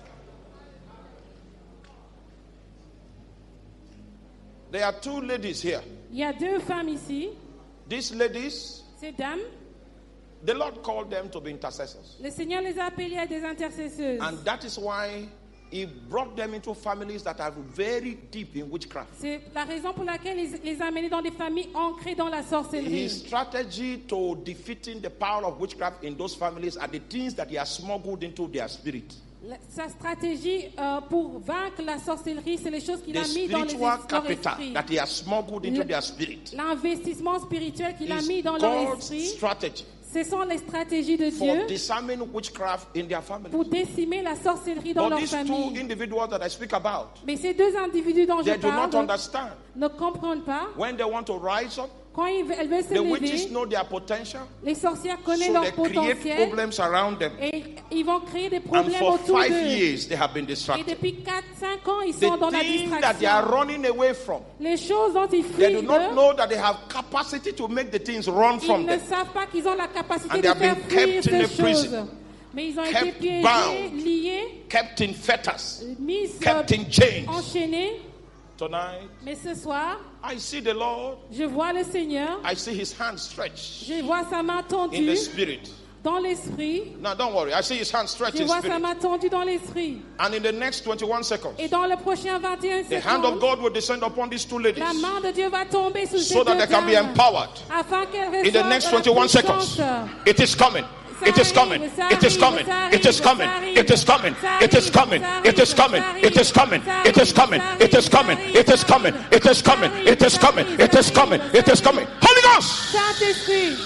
There are 2 ladies here. Il y a 2 femmes ici. These ladies, Ces dames, the Lord called them to be intercessors. le Seigneur les a appelées à des intercesseuses. And that is why He brought them into families that are very deep in witchcraft. C'est la raison pour laquelle il les a amenées dans des familles ancrées dans la sorcellerie. His strategy to defeating the power of witchcraft in those families are the things that He has smuggled into their spirit. Sa stratégie pour vaincre la sorcellerie, c'est les choses qu'il The a mis dans les spiritual leur capital esprit. that He has smuggled into their spirit L'investissement spirituel qu'il a is mis dans leur God's esprit, strategy ce sont les stratégies de for Dieu disarming witchcraft in their families. pour décimer la sorcellerie dans But leur these 2 famille. individuals that I speak about, Mais ces 2 individus dont je they do not parle understand. ne comprennent pas. When they want to rise up, Quand elles veulent se the witches lever, know their potential, les sorcières connaissent so leur they create potentiel problems around them. et ils vont créer des And problèmes for autour 5 d'eux. years, they have been Et distracted. depuis 4-5 ans, ils sont dans The la thing that they are distraction. running away from, Les choses dont ils they do fuient, not know that they have capacity to make the things run ils from ne them. savent pas qu'ils ont la capacité And de they have faire been fuir kept in ces a prison, choses. Mais ils ont été kept piégés, bound, liés, kept in fetters, mis kept in chains. enchaînés. Tonight, Mais ce soir, I see the Lord, je vois le Seigneur, I see His hand stretched je vois sa main in tendue the spirit. dans l'esprit. Now, don't worry, I see His hand stretched Je in vois sa spirit. main tendue dans l'esprit. And in the next 21 seconds, Et dans le prochain 21 the hand of secondes, God will descend upon these 2 ladies la main de Dieu va tomber sur ces so that deux they can be dames, empowered. afin qu'elles In the reçoivent next de la 21 puissance. seconds, it is coming. It is coming. It is coming. It is coming. It is coming. It is coming. It is coming. It is coming. It is coming. It is coming. It is coming. It is coming. It is coming. It is coming. It is coming. Holy Ghost. Saint-Esprit.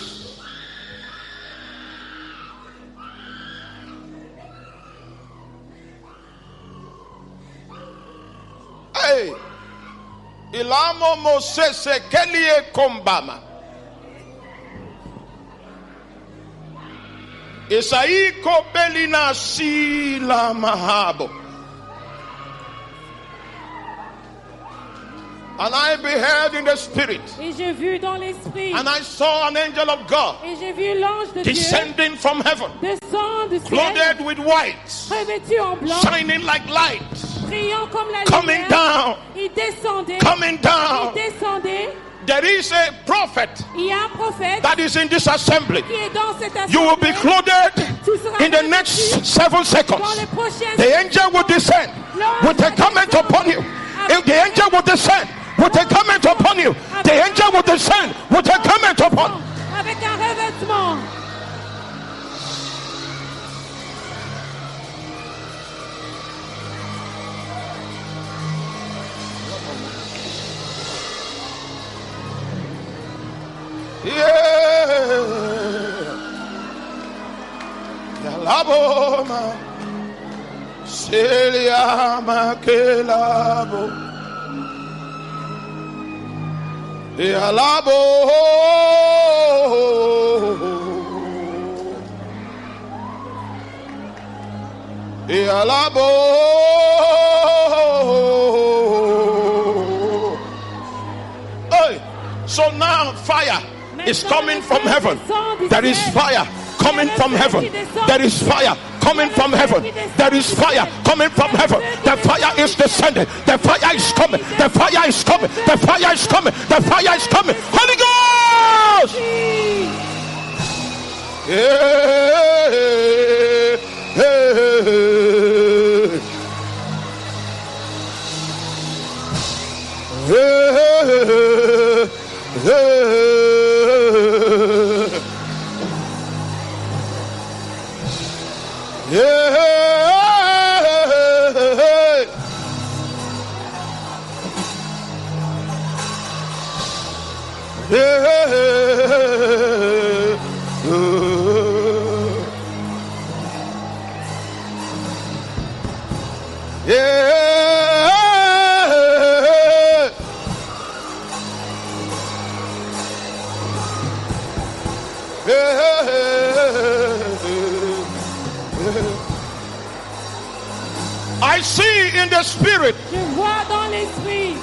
Hey. Ilamo Moses Kelie Kombama. Isaiko Belina Sila Mahabo. And I beheld in the spirit, Et j'ai vu dans l'esprit. and I saw an angel of God Et j'ai vu l'ange de Dieu descending from heaven, descendre du ciel, clothed with white, revêtu en blanc, shining like light, brillant comme la coming lumière. down, Il descendait. coming Il down. descendait. There is a prophet Il y a un prophète that is in this assembly. qui est dans cette assemblée. You will be clothed Tu seras in the revêtu next 7 dans seconds. les prochaines The angel will descend with a garment upon you. If the angel will descend with a garment upon you, the angel will descend with a garment upon you. avec un revêtement. Yalaboma Celia Makelabo Yalabo Yalabo Hey, so now fire is coming from heaven. There is fire coming from heaven. There is fire coming from heaven. There is fire coming from heaven. The fire is descending. The fire is coming. The fire is coming. The fire is coming. The fire is coming. Holy Ghost! the spirit. Je vois dans l'esprit.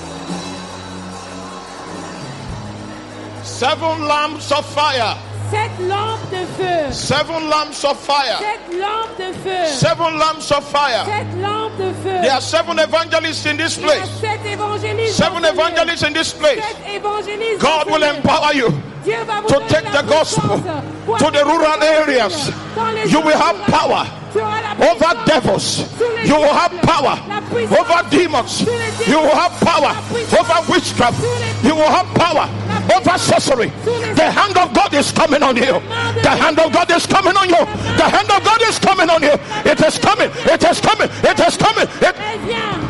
7 lamps of fire. 7 lampes de feu. 7 lamps of fire. 7 lampes de feu. 7 lamps of fire. 7 lampes de feu. There are 7 evangelists in this Il y a place. 7 évangélistes. 7 evangelists in this place. 7 évangélistes. God will empower you Dieu va vous to donner take la the gospel puissance to the rural areas. dans les You will zones have rurales. power Tu auras la over puissance devils. sur les You will have diables. power La puissance over demons. sur les démons. You will have power La puissance over witchcraft. sur les You will have power over sorcery. The hand of God is coming on you. The hand of God is coming on you. The hand of God is coming on you. It is coming. It is coming. It is coming. Elle vient.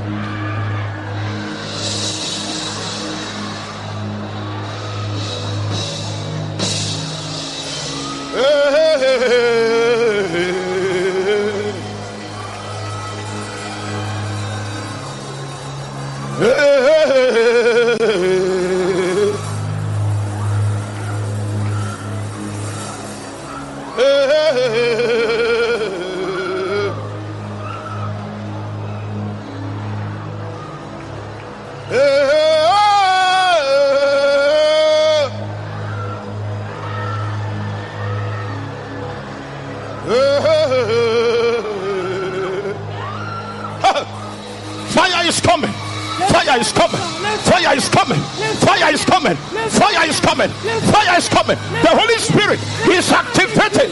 Fire is coming. Fire is coming. Fire is coming. Fire is coming. Fire is coming. Fire is coming. The Holy Spirit is activated.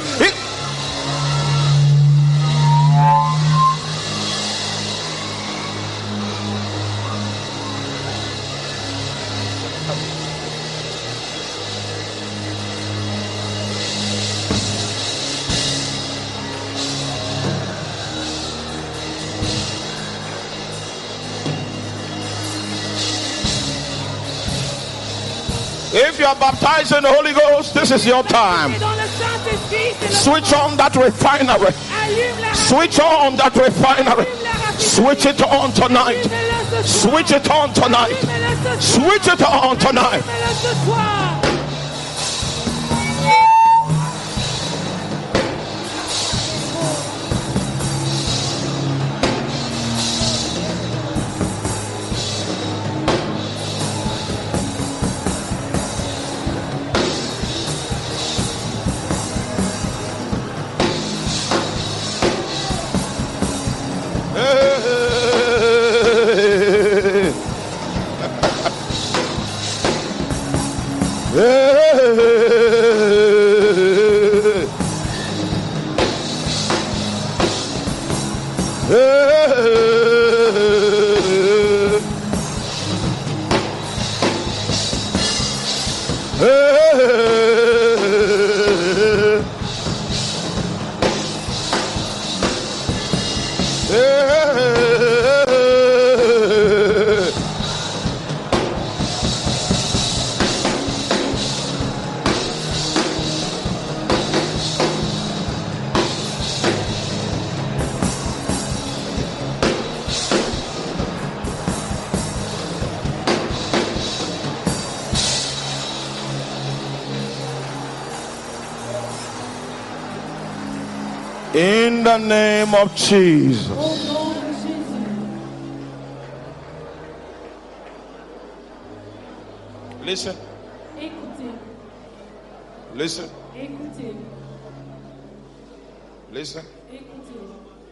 If you are baptized in the Holy Ghost, this is your time. Et dans le Saint-Esprit, c'est le Switch on that refinery. allume la Switch on that refinery. allume la raffinerie. Switch it on tonight. Allume-le ce soir. Switch it on tonight. Allume-le ce soir. Switch it on tonight. Allume-le ce soir. In the name of Jesus. Au nom de Jésus. Listen, Écoutez, listen, écoutez, listen. écoutez.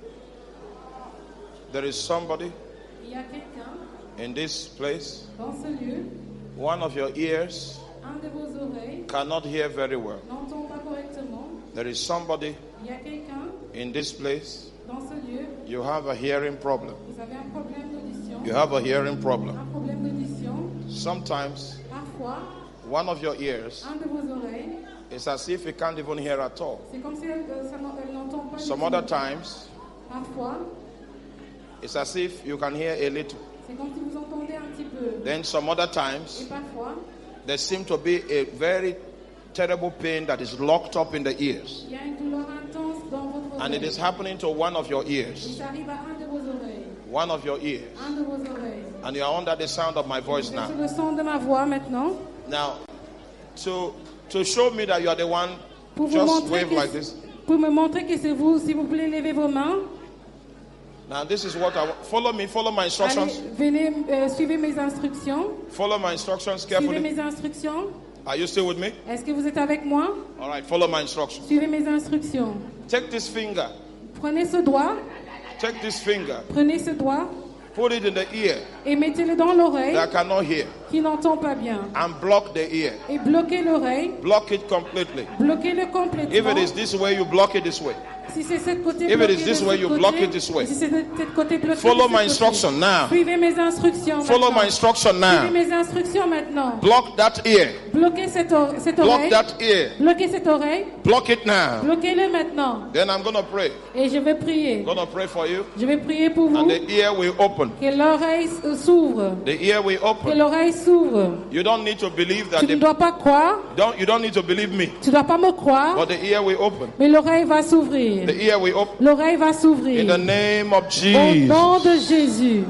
There is somebody Il y a quelqu'un in this place. dans ce lieu, One of your ears un de vos oreilles cannot hear very well. n'entend pas correctement. There is somebody Il y a quelqu'un in this place. dans ce lieu, You have a hearing problem. vous avez un problème d'audition. You have a hearing problem. Un problème d'audition. Sometimes Parfois, one of your ears un de vos oreilles, is as if you can't even hear at all. c'est comme si elle n'entend pas du Some tout. other times Parfois, it's as if you can hear a little. c'est comme si vous entendez un petit peu. Then some other Et times parfois, there seems to be a very terrible pain that is locked up in the ears. il y a une douleur intense dans votre And it oreille. is happening to one of your Et ears. ça arrive à un de vos oreilles. One of your ears. Un de vos oreilles. And you are under the sound of my voice Vous êtes sur now. le son de ma voix maintenant. Now, to show me that you are the one, Pour vous just montrer wave que, like this. pour me montrer que c'est vous, si vous voulez lever vos mains. Now this is what I want. Follow me. Follow my instructions. Allez, venez, suivez mes instructions. Follow my instructions Suivez carefully. mes instructions. Are you still with me? Est-ce que vous êtes avec moi? All right. Follow my instructions. Suivez mes instructions. Take this finger. Prenez ce doigt. Take this finger. Prenez ce doigt Put it in the ear et mettez-le dans l'oreille that cannot hear. qui n'entend pas bien. And block the ear. Et bloquez l'oreille. Block it completely. Bloquez-le If complètement. it is this way, you block it this way. Si c'est cette côté If it bloqué is de this ce way, you côté, block it this way. et si c'est de cette côté bloqué Follow de ce my côté. instruction now. Suivez mes instructions Follow maintenant. my instruction Suivez now. mes instructions maintenant. Block that ear. Bloquez cette Block oreille. that ear. Bloquez cette oreille. Block it now. Bloquez-le maintenant. Then I'm going to pray. Et je vais prier. I'm going to pray for you. Je vais prier pour vous. And the ear will open. Que l'oreille s'ouvre. The ear will Que open. l'oreille s'ouvre. You don't need to believe that. Tu ne dois pas croire. You don't need to believe me. Tu ne dois pas me croire. But the ear will open. Mais l'oreille va s'ouvrir. The ear will open. L'oreille va In s'ouvrir. the name of Au Jesus. nom de Jésus.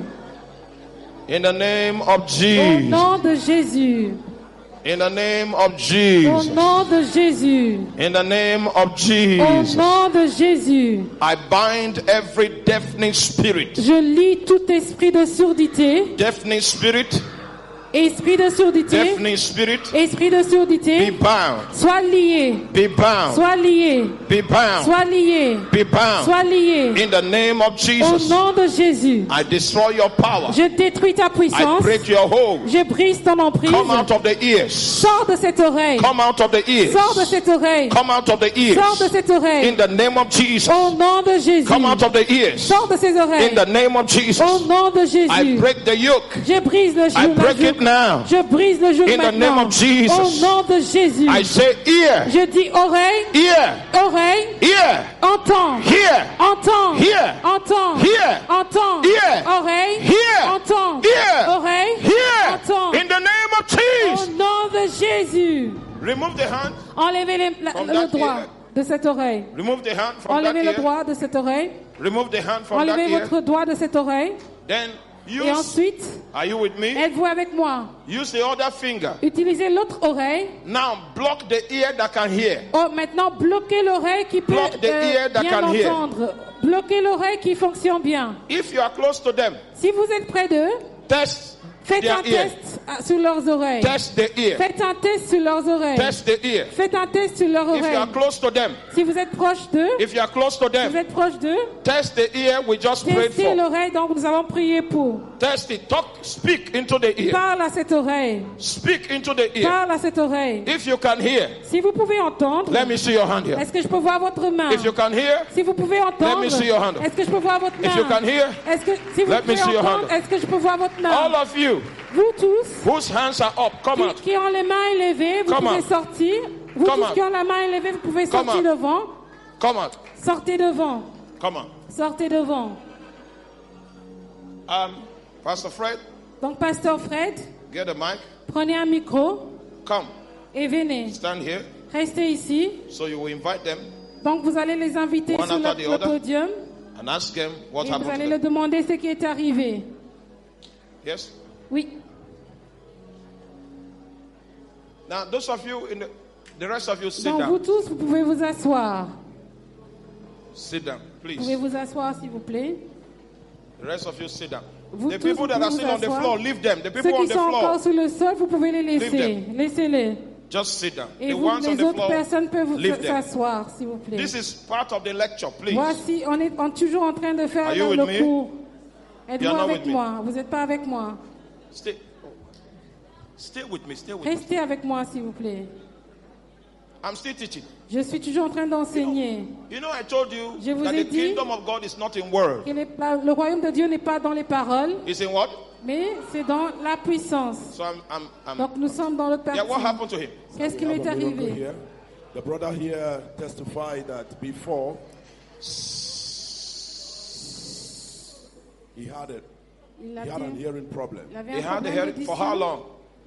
In the name of Au Jesus. nom de Jésus. In the name of Au Jesus. nom de Jésus. In the name of Au Jesus. nom de Jésus. I bind every deafening spirit. Je lis tout esprit de surdité. Deafening spirit. Esprit de surdité. Deafening spirit. Esprit de Be surdité. bound. Sois lié. Be bound. Sois lié. Be bound. Sois lié. Be bound. Sois lié. In the name of Au Jesus. nom de Jésus. I destroy your power. Je détruis ta I puissance. break your hold. Je brise ton emprise. Come out of the ears. Sors de cette oreille. Come out of the ears. Sors de cette oreille. Come out of the Sors de ears. cette oreille. In the name of Jesus. Au nom de Jésus. Come out of the ears. Sors de ces In oreilles. the name of Jesus. Au nom de I Jésus. break the yoke. Je brise le I joug. break it now. Je brise le joug In the name maintenant. of Jesus. Au nom de Jésus. I say ear. Je dis oreille. Ear. Oreille. Ear. Entends. Hear. Entends. Hear. Entends. Hear. Entends. Hear. Oreille. Hear. Entends. Hear. Oreille. Hear. Entends. In the name of Au Jesus. nom de Jésus. Remove the hand. Enlevez From le that droit ear. de cette oreille. Remove the hand from that Enlevez le ear. doigt de cette oreille. Remove the hand from that Enlevez ear. votre doigt de cette oreille. Then Et use. ensuite, Are you with me? êtes-vous avec moi? Use the other finger. Utilisez l'autre oreille. Now block the ear that can hear. Oh, maintenant, bloquez l'oreille qui peut Block the ear that bien can hear. entendre. Bloquez l'oreille qui fonctionne bien. If you are close to them, Si vous êtes près d'eux, test faites their un ear. test sur leurs oreilles. Test the ear. Faites un test sur leurs oreilles. Test the ear. Faites un test sur leurs If you are oreilles. close to them, Si vous êtes proche d'eux, if you are close to vous them, êtes proche d'eux, test the ear we just prayed testez for. l'oreille dont nous avons prié pour. Test it. Talk. Speak into the ear. Parle à cette oreille. Speak into the ear. Parle à cette oreille. If you can hear, Si vous pouvez entendre, let me see your hand here. est-ce que je peux voir votre main? If you can hear, Si vous pouvez entendre, Let me see your hand. est-ce que je peux voir votre main? if you can hear, Est-ce que si vous Let me pouvez see your entendre, hand. est-ce que je peux voir votre main? all of you Vous tous whose hands are up, come out. qui ont les mains élevées, vous Come pouvez out. sortir. Vous Come tous out. qui ont la main élevée, vous pouvez Come sortir out. devant. Come out. Sortez devant. Come on. Sortez devant. Pastor Fred, Donc, Pasteur Fred, get the mic. prenez un micro Come. et venez. Stand here. Restez ici. So you will invite them Donc, vous allez les inviter One sur after the le other. podium and ask them what et vous happened allez to leur them. demander ce qui est arrivé. Yes? Oui. Now, those of you the rest of you sit Donc, vous down. tous, vous pouvez vous asseoir. Sit down, Vous pouvez please. vous asseoir, s'il vous plaît. The rest of you sit down. Vous The tous, people vous that are pouvez still on the vous floor, asseoir. leave them. The Ceux people on qui the sont encore floor, sur le sol, vous pouvez les laisser. them. Laissez-les. just sit down. Et The vous, ones on les the autres floor, personnes peuvent leave them. s'asseoir, s'il vous plaît. This is part of the lecture, please. Voici, on est toujours en train de faire Are you with le me? cours. You Êtes-vous are not avec with me. moi? Vous n'êtes pas avec moi? Stay with me, stay with me. Restez avec moi, s'il vous plaît. I'm still teaching. Je suis toujours en train d'enseigner. You know, I told you Je vous that ai the dit kingdom of God is not in word. que le royaume de Dieu n'est pas dans les paroles, It's in what? mais c'est dans la puissance. So I'm Donc nous sommes dans l'autre yeah, what partie. happened to him? Qu'est-ce qui lui est arrivé? Here. The brother here testified that before he had Il an hearing problem. il avait He un had the problème hearing for how d'audition. long?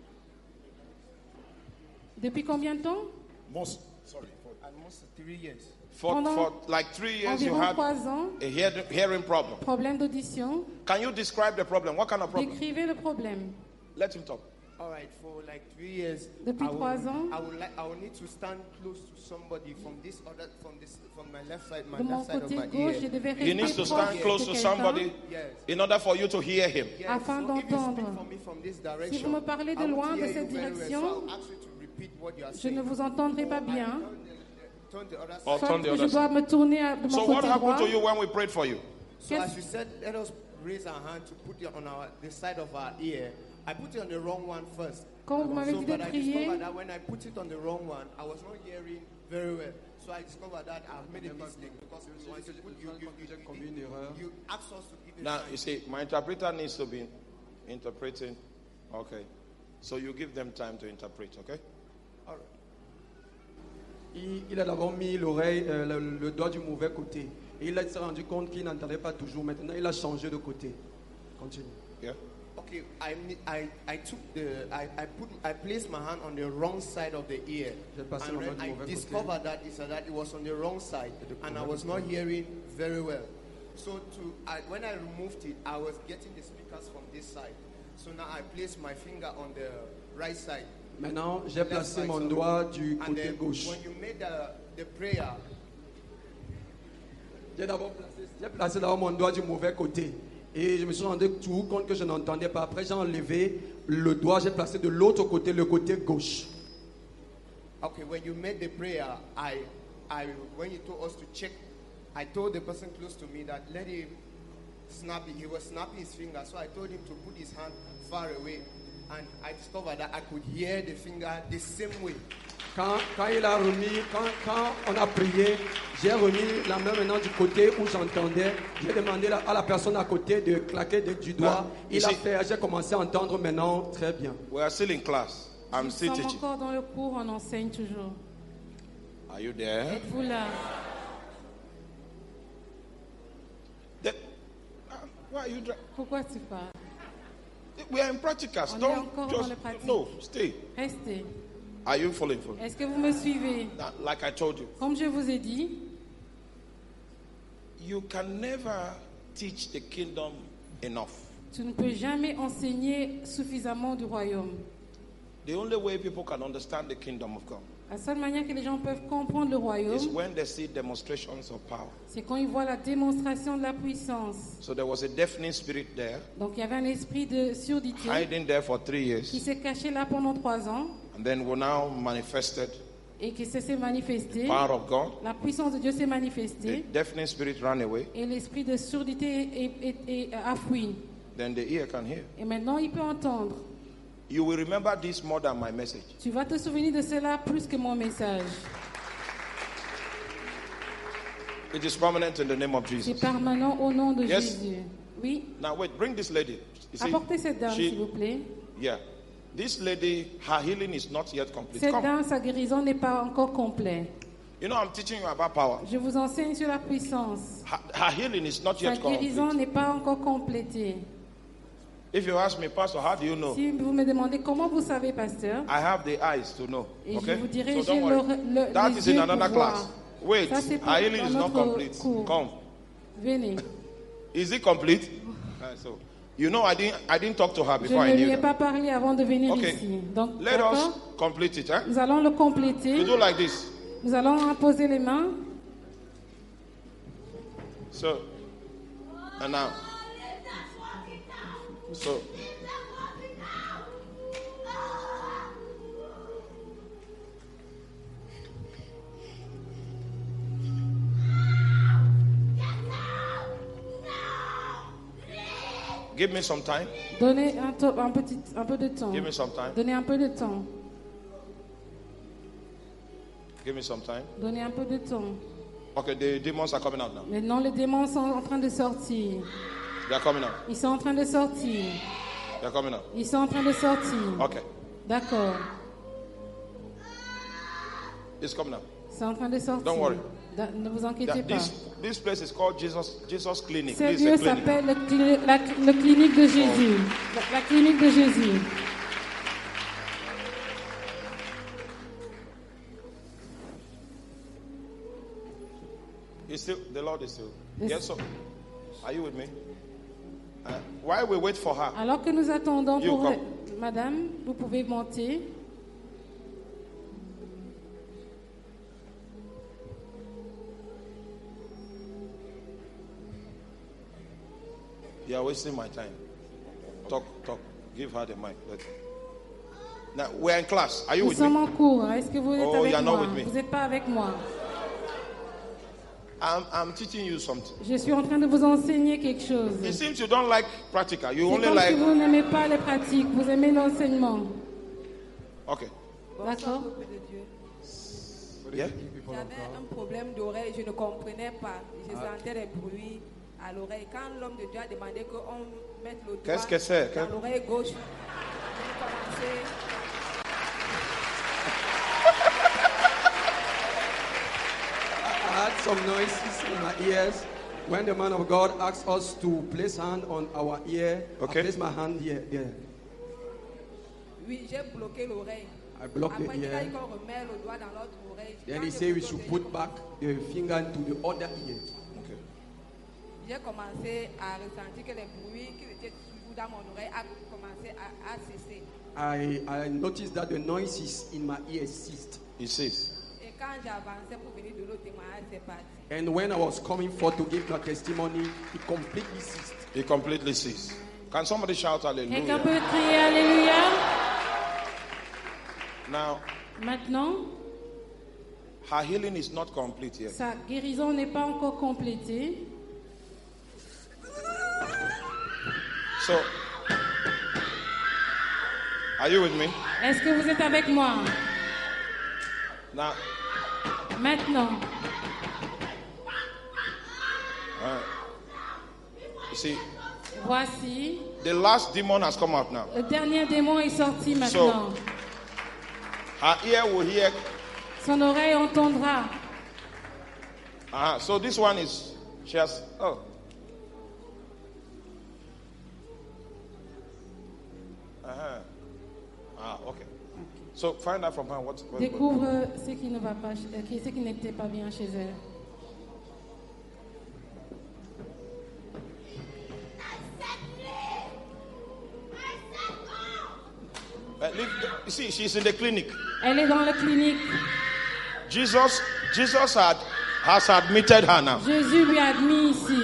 Depuis combien de temps? Almost 3 years. For like 3 years you Environ had 3 ans. a hearing problem. Problème d'audition. Can you describe the problem? What kind of problem? Décrivez le problème. Let him talk. All right, for like 3 years. Depuis 3 ans. I will need to stand close to somebody from my left side, my De mon left side of côté my gauche, ear. je devais He needs rester to stand proche close de to quelqu'un. somebody Yes. in order for you to hear him. Yes. Afin So if you d'entendre. speak for me from this Si direction, vous me parlez de I won't loin de hear cette you very well, direction, so I'll ask you to repeat what you are je saying. ne vous entendrai pas bien. Turn the other Or side. turn the Que je other dois side. me tourner de So mon what côté happened droit. to you when we prayed for you? So as you said, let us raise our hand to put it on the side of our ear. I put it on the wrong one first. Quand vous m'avez So, dit de but I prier, discovered that when I put it on the wrong one, I was not hearing very well. So I discovered that I've made a mistake because once you put you asked us to give it. Now, you see, my interpreter needs to be interpreting. Okay. So you give them time to interpret, okay? All right. Il a d'abord mis l'oreille, le doigt du mauvais côté. Et il s'est rendu compte qu'il n'entendait pas toujours. Maintenant, il a changé de côté. Continue. Yeah. Okay, I placed my hand on the wrong side of the ear, and when I discovered that it was on the wrong side, and I was not hearing very well. So when I removed it, I was getting the speakers from this side. So now I placed my finger on the right side. Maintenant, j'ai placé mon doigt du And côté then gauche. when you made the prayer, J'ai placé d'abord mon doigt du mauvais côté. Et je me suis rendu compte que je n'entendais pas. Après, j'ai enlevé le doigt, j'ai placé de l'autre côté, le côté gauche. okay, when you made the prayer, when you told us to check, I told the person close to me that let him snap it. He was snapping his finger, so I told him to put his hand far away, and I discovered that I could hear the finger the same way. Quand il a remis, quand on a prié, j'ai remis la main maintenant du côté où j'entendais. J'ai demandé à la personne à côté de claquer du doigt. Il a fait, j'ai commencé à entendre maintenant très bien. We are still in class. I'm nous still sommes teaching. encore dans le cours, on enseigne toujours. Are you there? Êtes-vous là? Why are you Pourquoi tu parles? We are in practicals. On est Don't encore dans just les pratiques. no. Stay. Restez. Are you following? Est-ce que vous me suivez? Now, like I told you, Comme je vous ai dit, you can never teach the kingdom enough. tu ne peux jamais enseigner suffisamment du royaume. The only way people can understand the kingdom of God La seule manière que les gens peuvent comprendre le is royaume, when they see demonstrations of power. c'est quand ils voient la démonstration de la puissance. So there was a deafening spirit there, Donc il y avait un esprit de surdité hiding there for 3 qui years, s'est caché là pendant 3 ans and then were now manifested. et qui s'est manifesté. Power of God. La puissance de Dieu s'est The manifestée deafening spirit ran away. et l'esprit de surdité a fui. Then the ear can hear. Et maintenant il peut entendre. You will remember this more than my message. Tu vas te souvenir de cela plus que mon message. It is permanent in the name of C'est Jesus. permanent au nom de Yes. Jésus. Oui. Now wait, bring this lady. You see, Apportez cette dame, she- s'il vous plaît. Yeah. This lady, her healing is not yet complete. Cette Come. dame, sa guérison n'est pas encore complète. You know, I'm teaching you about power. Je vous enseigne sur la puissance. Her healing is not Sa yet guérison complete. n'est pas encore complétée. If you ask me, Pastor, how do you know? Si vous me demandez comment vous savez, pasteur, I have the eyes to know. et je Okay? vous dirai, So j'ai don't worry. That les is in yeux another pour voir. class. Wait, Ça, c'est pour her healing un is not autre complete. cours. Come. Venez. Is it complete? So, you know, I didn't talk to her Je before ne I lui knew ai that. pas parlé avant de venir Okay. ici. Donc, Let us d'accord, complete it. Eh? nous allons le compléter. You do like this. Nous allons imposer les mains. So, and now. So, give me some time. Donnez un peu de temps. Give me some time. Donnez un peu de temps. Give me some time. Donnez un peu de temps. Okay, the demons are coming out now. Maintenant, les démons sont en train de sortir. They are coming out. Ils sont en train de sortir. They are coming out. Ils sont en train de sortir. Okay, D'accord. it's coming out. Ils sont en train de sortir. Don't worry. Ne vous inquiétez pas. This place is called Jesus Clinic. Ce This is lieu a clinic. s'appelle le clinique de Jésus. La clinique de Jésus. The Lord is still. Yes. Yes, sir. Are you with me? While we wait for her, Alors que nous attendons You pour come. Madame, vous pouvez monter. You are wasting my time. Talk. Give her the mic. Now, we're in class. Are you Nous with me? sommes en cours. Est-ce que vous êtes Oh, avec you are not moi? with me. Vous n'êtes pas avec moi. I'm teaching you something. Je suis en train de vous enseigner quelque chose. It seems you don't like practical. You C'est only comme like... si vous n'aimez pas les pratiques, vous aimez l'enseignement. Okay. D'accord? Yeah? J'avais un problème d'oreille, je ne comprenais pas. Je sentais des bruits à l'oreille. Quand l'homme de Dieu a demandé qu'on mette le doigt Qu'est-ce que c'est? dans l'oreille gauche, j'ai commencé. I had some noises in my ears. When the man of God asked us to place hand on our ear, Okay. I placed my hand here, there. Oui, j'ai bloqué l'oreille. I blocked the Après, il a dit ear. qu'on remet le doigt dans l'autre oreille. Then Quand he j'ai said we bloqué should l'oreille, put back the finger into the other ear. Okay. j'ai commencé à ressentir que les bruits qui étaient toujours dans mon oreille a commencé à cesser. I noticed that the noises in my ears ceased. He says. Et quand j'avançais pour venir de l'autre témoignage, c'est parti. And when I was coming forth to give my testimony, it completely ceased. He completely ceased. Can somebody shout Quelqu'un hallelujah? peut crier Alléluia? Now, Maintenant, her healing is not complete yet. sa guérison n'est pas encore complétée. So, are you with me? Est-ce que vous êtes avec moi? Now, Maintenant, you see, voici, the last demon has come out now. le dernier démon est sorti maintenant. Her ear will hear. Son oreille entendra. So this one is, she has, oh. Okay. So find out from her what Découvre ce qui ne va pas, ce qui n'était pas bien chez elle. You see, she's in the clinic. Elle est dans la clinique. Jesus has admitted her now. Jésus lui a admis ici.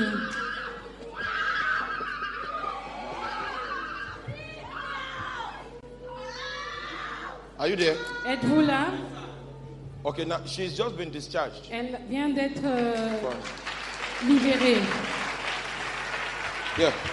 Are you there? Êtes-vous là? Okay, now she's just been discharged. Elle vient d'être libérée. Yeah.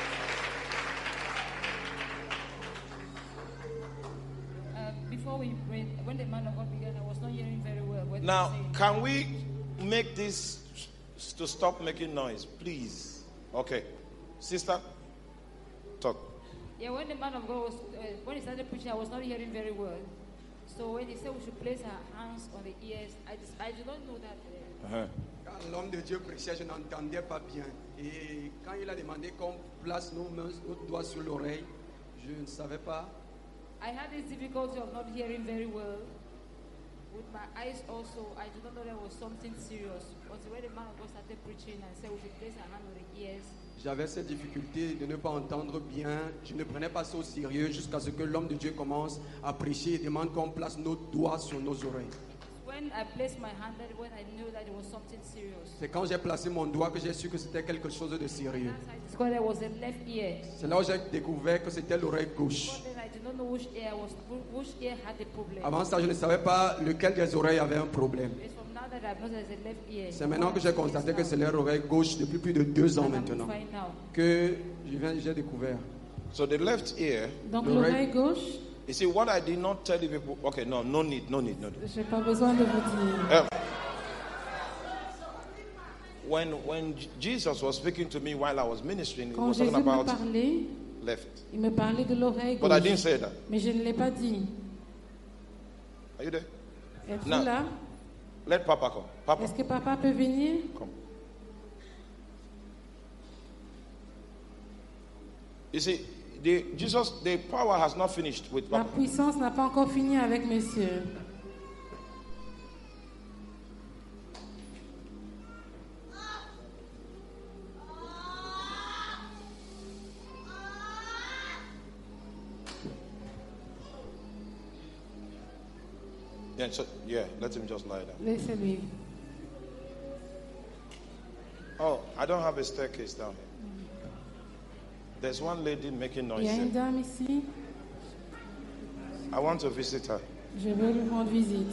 Before when the man of God began, I was not hearing very well. What Now, he was saying. can we make this to stop making noise, please? Okay. Sister, talk. Yeah, when the man of God was, when he started preaching, I was not hearing very well. So when he said we should place our hands on the ears, I did not know that. Quand l'homme de Dieu prêchait, je n'entendais pas bien. Et quand il a demandé qu'on place nos mains, nos doigts sur l'oreille, je ne savais pas. I had this difficulty of not hearing very well. With my eyes also, I did not know there was something serious. Until when the man of God started preaching and said we should place our hand on the ears. J'avais cette difficulté de ne pas entendre bien. Je ne prenais pas ça au sérieux jusqu'à ce que l'homme de Dieu commence à prêcher et demande qu'on place nos doigts sur nos oreilles. When I placed my hand, that when I knew that it was something serious. C'est quand j'ai placé mon doigt que j'ai su que c'était quelque chose de sérieux. I discovered there was a left ear. C'est là où j'ai découvert que c'était l'oreille gauche. Before then, I did not know which ear had the problem. Avant ça, je ne savais pas lequel des oreilles avait un problème. It's from now that I've noticed there's a left ear. C'est maintenant que j'ai constaté que c'est l'oreille gauche depuis plus de 2 ans And I'm maintenant fine now. que j'ai découvert. So the left ear, Donc L'oreille- l'oreille gauche, you see, what I did not tell you people. Okay, no need. je n'ai pas besoin de vous dire. When Jesus was speaking to me while I was ministering, he Quand was Jésus talking me about parlait, left. il me parlait de l'oreille But I didn't gauche. say that. Mais je ne l'ai pas dit. Are you there? Êtes-vous Non. là? Let Papa come. Papa, Est-ce que papa peut venir? come. You see, the power has not finished with La Papa. puissance n'a pas encore fini avec monsieur. Yeah, let him just lie down. Laissez-lui. Oh, I don't have a staircase down here. There's one lady making Il y a noise. une dame ici. I want to visit her. Je veux lui rendre visite.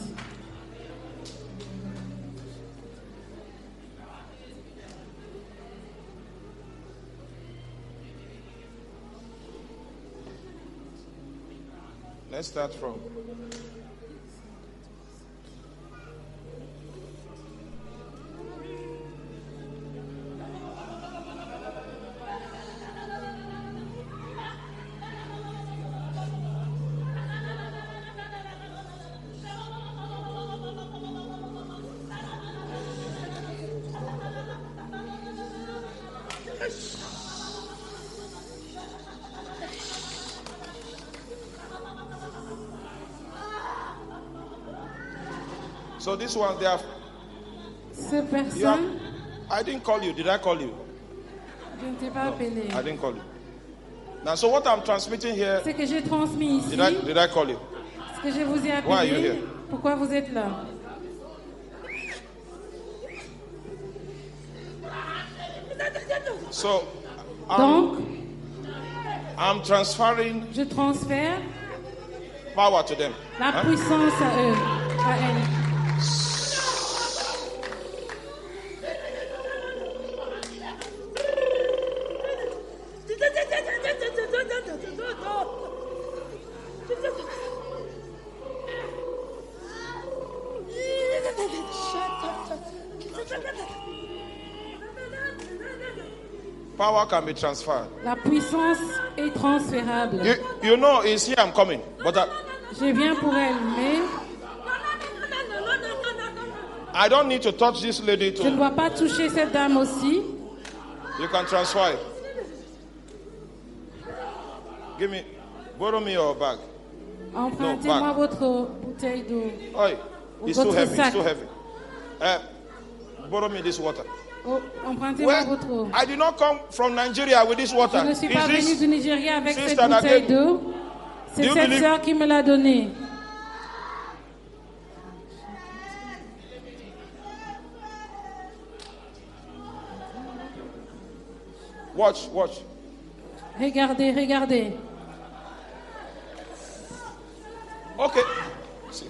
Let's start from. So this one, they have. Cette personne, I didn't call you. Did I call you? je ne t'ai pas appelé. I didn't call you. Now, so what I'm transmitting here. Ce que j'ai transmis ici, Did I call you? ce que je vous ai Why are you appelé, here? pourquoi vous êtes là? So, Donc, I'm transferring je transfère power to them. la puissance à eux, à elle. Power can be transferred. La puissance est transférable. You know, it's here I'm coming. But Je viens pour elle, mais I don't need to touch this lady je ne too. dois pas toucher cette dame aussi. You can transfer it. Borrow me your bag. Empruntez-moi back. votre bouteille d'eau. Oi, it's Votre too heavy. sac. It's too heavy. Borrow me this water. Oh, empruntez-moi Well, votre eau. I did not come from Nigeria with this Je water. ne suis pas Is venu this du Nigeria avec cette sister that bouteille gave- d'eau. C'est Do you cette believe- sœur qui me l'a donnée. Watch. Regardez, regardez. Okay. See.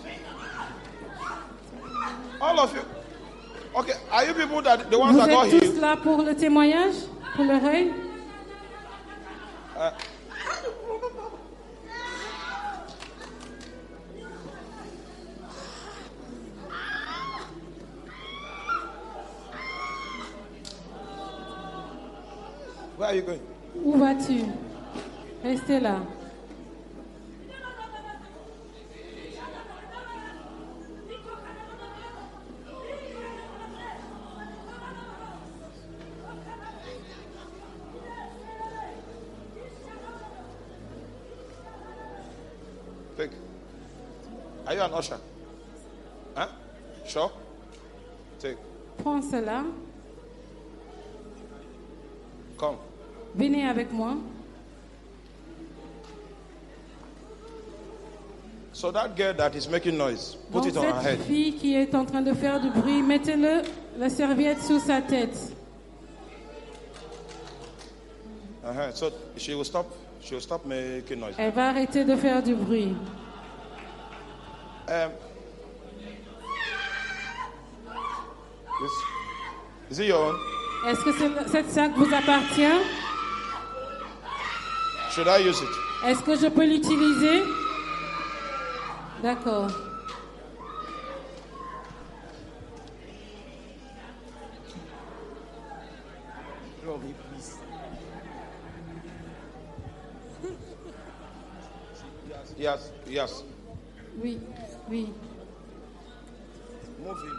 All of you. Okay, are you people that the ones Vous that got êtes tous healed? là pour le témoignage, pour le reuil? Where are you going? Où vas-tu? Restez là. Take. Are you an usher? Huh? Sure? Take. Prends cela. Come. Venez avec moi. So that girl that is making noise, put Donc it on her cette head. fille qui est en train de faire du bruit, mettez-le la serviette sous sa tête. So she will stop making noise. Elle va arrêter de faire du bruit. Is it your own? Est-ce que cette sac vous appartient? Should I use it? Est-ce que je peux l'utiliser? D'accord. Yes. Oui. Move him.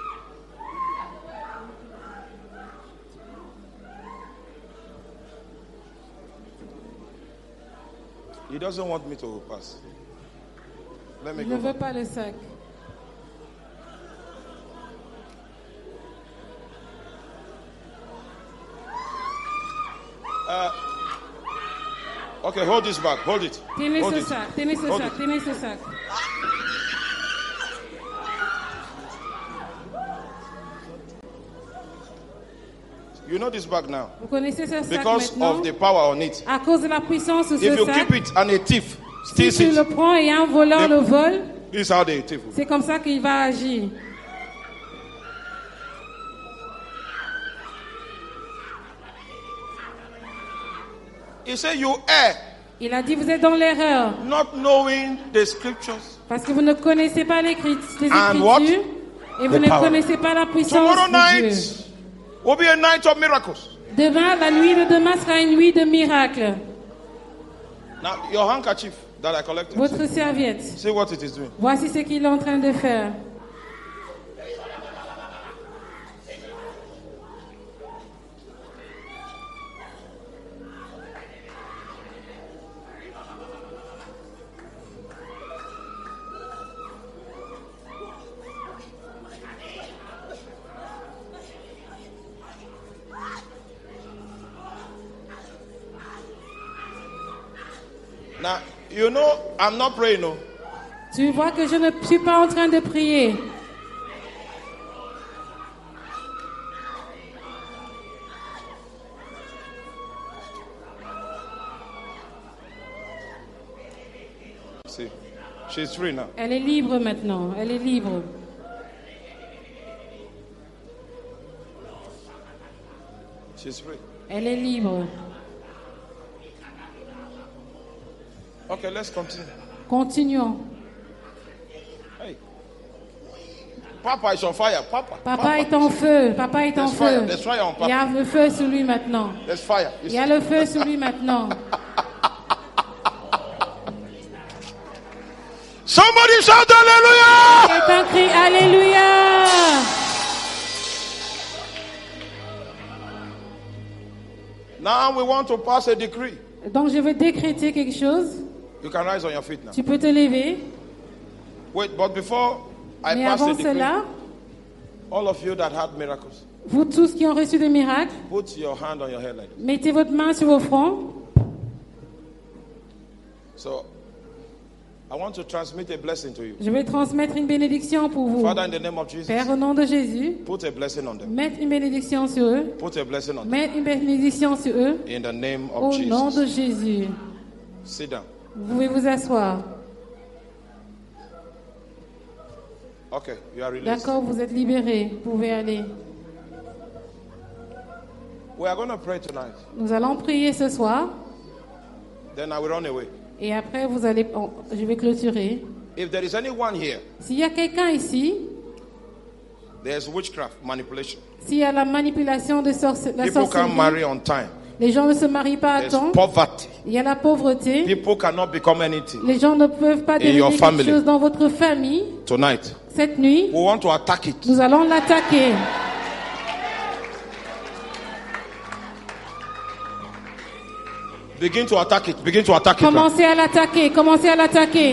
He doesn't want me to pass. Let me Je ne go. veux pas le sac. Okay, hold this back. Hold it. Tenez Hold ce it. sac, tenez ce Hold sac, it. tenez ce sac. You know this bag now. Vous connaissez ce sac Because maintenant. of the power on it. À cause de la puissance de If ce you sac, keep it and a thief si steals tu le it, prends et un voleur They- le vole, this is how the thief will. c'est comme ça qu'il va agir. He said, you err, Il a dit, vous êtes dans l'erreur, not knowing the scriptures. parce que vous ne connaissez pas les And what? Écritures, et vous The ne power. connaissez pas la puissance Tomorrow de Dieu. night will be a night of miracles. Demain, la nuit de demain sera une nuit de miracles. Now, your handkerchief that I collected, Votre serviette, see what it is doing. voici ce qu'il est en train de faire. Now, you know, I'm not praying, no. Tu vois que je ne suis pas en train de prier. See, she's free now. Elle est libre maintenant. Elle est libre. She's free. Elle est libre. Okay, let's continue. Continuons. Hey. Papa is on fire. Papa est en feu. Papa est en There's fire. feu. There's fire on Il y Papa. a le feu sur lui maintenant. There's fire. Il y a le feu sur lui maintenant. Somebody shout hallelujah! C'est un cri Alléluia. Now we want to pass a decree. Donc je vais décréter quelque chose. You can rise on your feet now. Tu peux te lever. Wait, but before I Mais pass avant the decree, cela, all of you that had miracles, vous tous qui ont reçu des miracles, put your hand on your head like this. mettez votre main sur vos fronts. So, I want to transmit a blessing to you. Je vais transmettre une bénédiction pour vous. Father, in the name of Jesus, Père, au nom de Jésus, put a blessing on them. mettez une bénédiction sur eux. Put a blessing on them. Mettez une bénédiction sur eux. In the name Au of nom de Jesus. Jésus. Sit down. Vous pouvez vous asseoir. Okay, you are released. D'accord, vous êtes libérés. Vous pouvez aller. We are going to pray tonight. Nous allons prier ce soir. Then I will run away. Et après, je vais clôturer. If there is anyone here, S'il y a quelqu'un ici, there's witchcraft, manipulation. s'il y a la manipulation de la People can't sorcellerie, marry on time. les gens ne se marient pas à There's temps. poverty. Il y a la pauvreté. People cannot become anything. Les gens ne peuvent pas In devenir your quelque family. chose dans votre famille. Tonight, Cette nuit, we want to attack it. nous allons l'attaquer. Begin to attack it. Begin to attack it. now. Commencez à l'attaquer. Commencez à l'attaquer.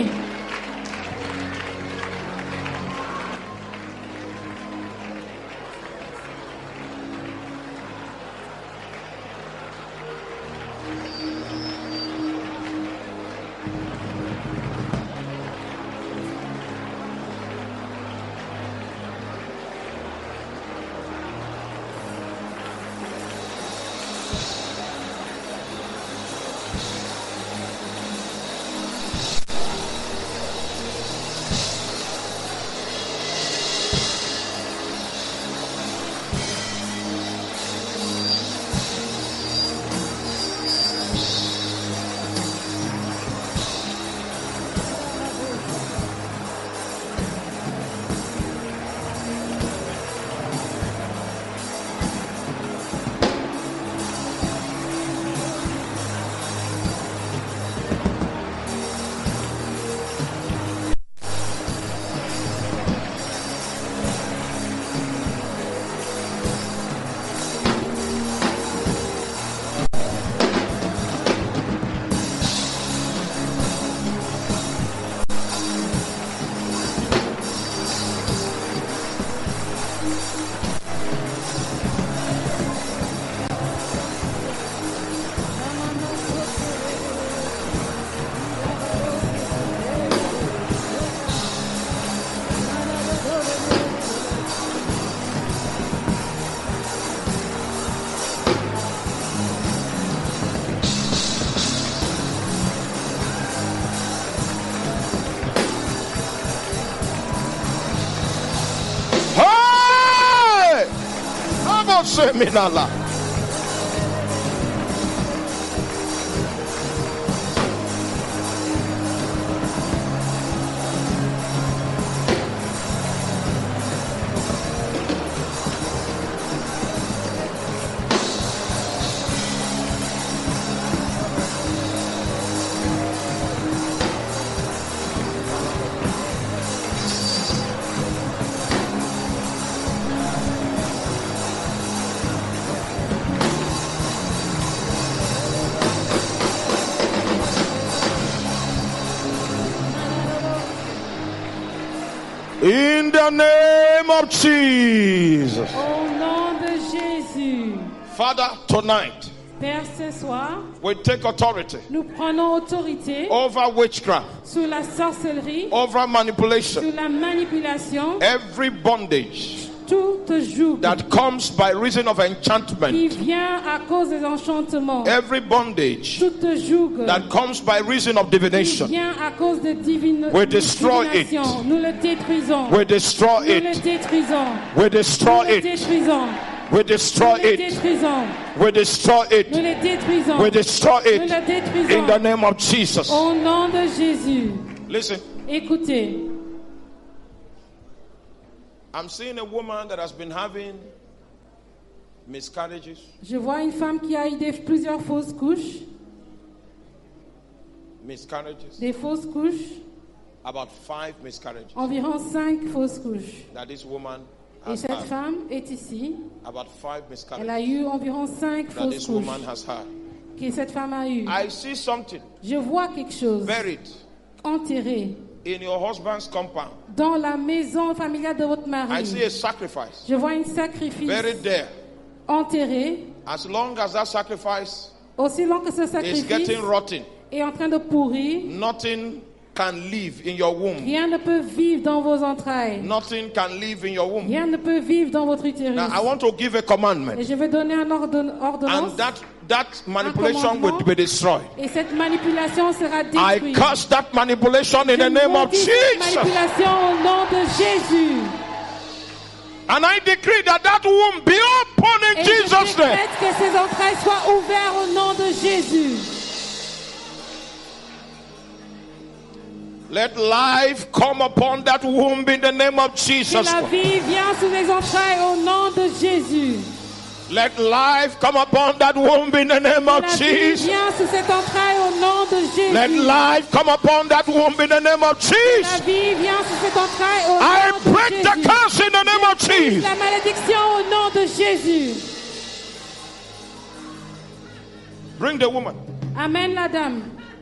seminala. In the name of Jesus. Au nom de Jésus. Father, tonight, Père, ce soir, we take authority nous prenons autorité over witchcraft, sur la sorcellerie, over manipulation, sur la manipulation, every bondage toute joug that comes by reason of qui enchantment, vient à cause des enchantements, every bondage toute joug that comes by reason of qui divination. vient à cause de We destroy it. divination. Nous le détruisons. We destroy Nous le it. détruisons. We Nous destroy le it. détruisons. We Nous destroy le it. détruisons. We destroy Nous it. le détruisons. We destroy Nous it le détruisons. in the name of Jesus. Au nom de Jésus. Listen, Écoutez, I'm seeing a woman that has been having miscarriages, je vois une femme qui a eu plusieurs fausses couches. Des fausses couches. about 5 miscarriages Environ 5 fausses couches. that this woman Et has cette had. femme est ici. About 5 Elle miscarriages a eu environ 5 that fausses this couches woman has had. que cette femme a eu. I see something Je vois quelque chose buried enterré in your husband's compound. dans la maison familiale de votre I mari. see a sacrifice Je vois un sacrifice buried there. enterré. As long as that sacrifice Aussi long que ce is sacrifice getting rotten, est en train de pourrir, nothing can live in your womb. rien ne peut vivre dans vos entrailles. Nothing can live in your womb. Rien ne peut vivre dans votre utérus. Now I want to give a commandment, Et je vais donner un ordonnance. and that manipulation will be destroyed. Et cette manipulation sera I détruite. curse that manipulation in the Je name of maudis cette Jesus. manipulation au nom de Jésus. And I decree that that womb be open in Et je Jesus' name. décrète que ces entrailles soient ouvertes au nom de Jésus. Let life come upon that womb in the name of Que Jesus. la vie vient sous les entrailles au nom de Jésus. Let life come upon that womb in the name of La vie Jesus. vient sous cette entraille au nom de Jésus. Let life come upon that womb in the name of La Jesus. vie vient sous cette entraille au I nom de break the Jésus. curse in the name of Jesus. La malédiction au nom de Jésus. Bring the woman. Amen, la dame.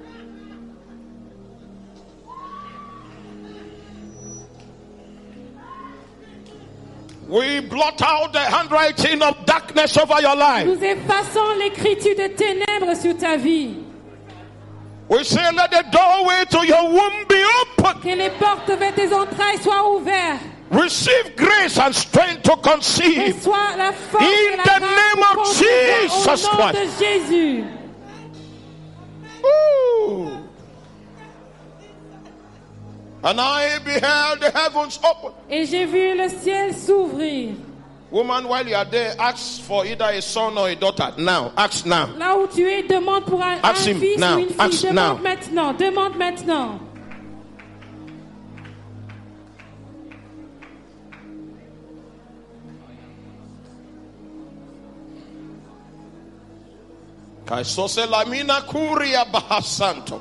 We blot out the handwriting of darkness over your life. Nous effaçons l'écriture de ténèbres sur ta vie. We say, let the doorway to your womb be open. Que les portes vers tes entrailles soient ouvertes. Receive grace and strength to conceive. Reçois la force In et la the grâce name pour of concevoir Jesus au nom Christ. de Jésus. Ooh. And I beheld the heavens open. Et j'ai vu le ciel s'ouvrir. Woman, while you are there, ask for either a son or a daughter. Now, ask now. Là où tu es, demande pour un Ask him fils now. ou une fille. Ask Demande now. maintenant. Demande maintenant. Kaisose lamina kuria bahasanto.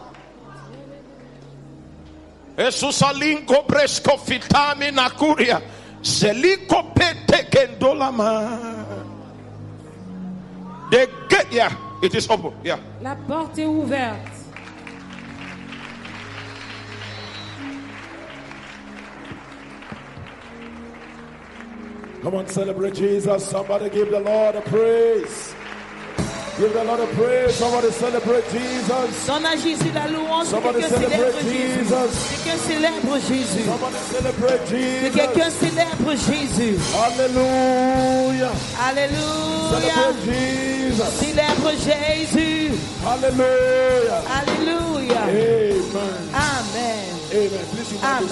Esusalinko bresco fitamina kuria. Seliko pete kendolama. The gate, yeah, it is open. Yeah. La porte est ouverte. Come on, celebrate Jesus. Somebody give the Lord a praise. Give the Lord a praise. Somebody celebrate Jesus. Donne à Jésus la louange. Somebody Que quelqu'un célèbre celebrate Jésus. Jesus. Quelqu'un célèbre Jésus. Somebody celebrate Que Jesus. quelqu'un célèbre Jésus. Hallelujah. Alléluia. Celebrate Jesus. Célèbre Jésus. Hallelujah. Alléluia. Amen. Amen. Amen. Please, you might be Amen.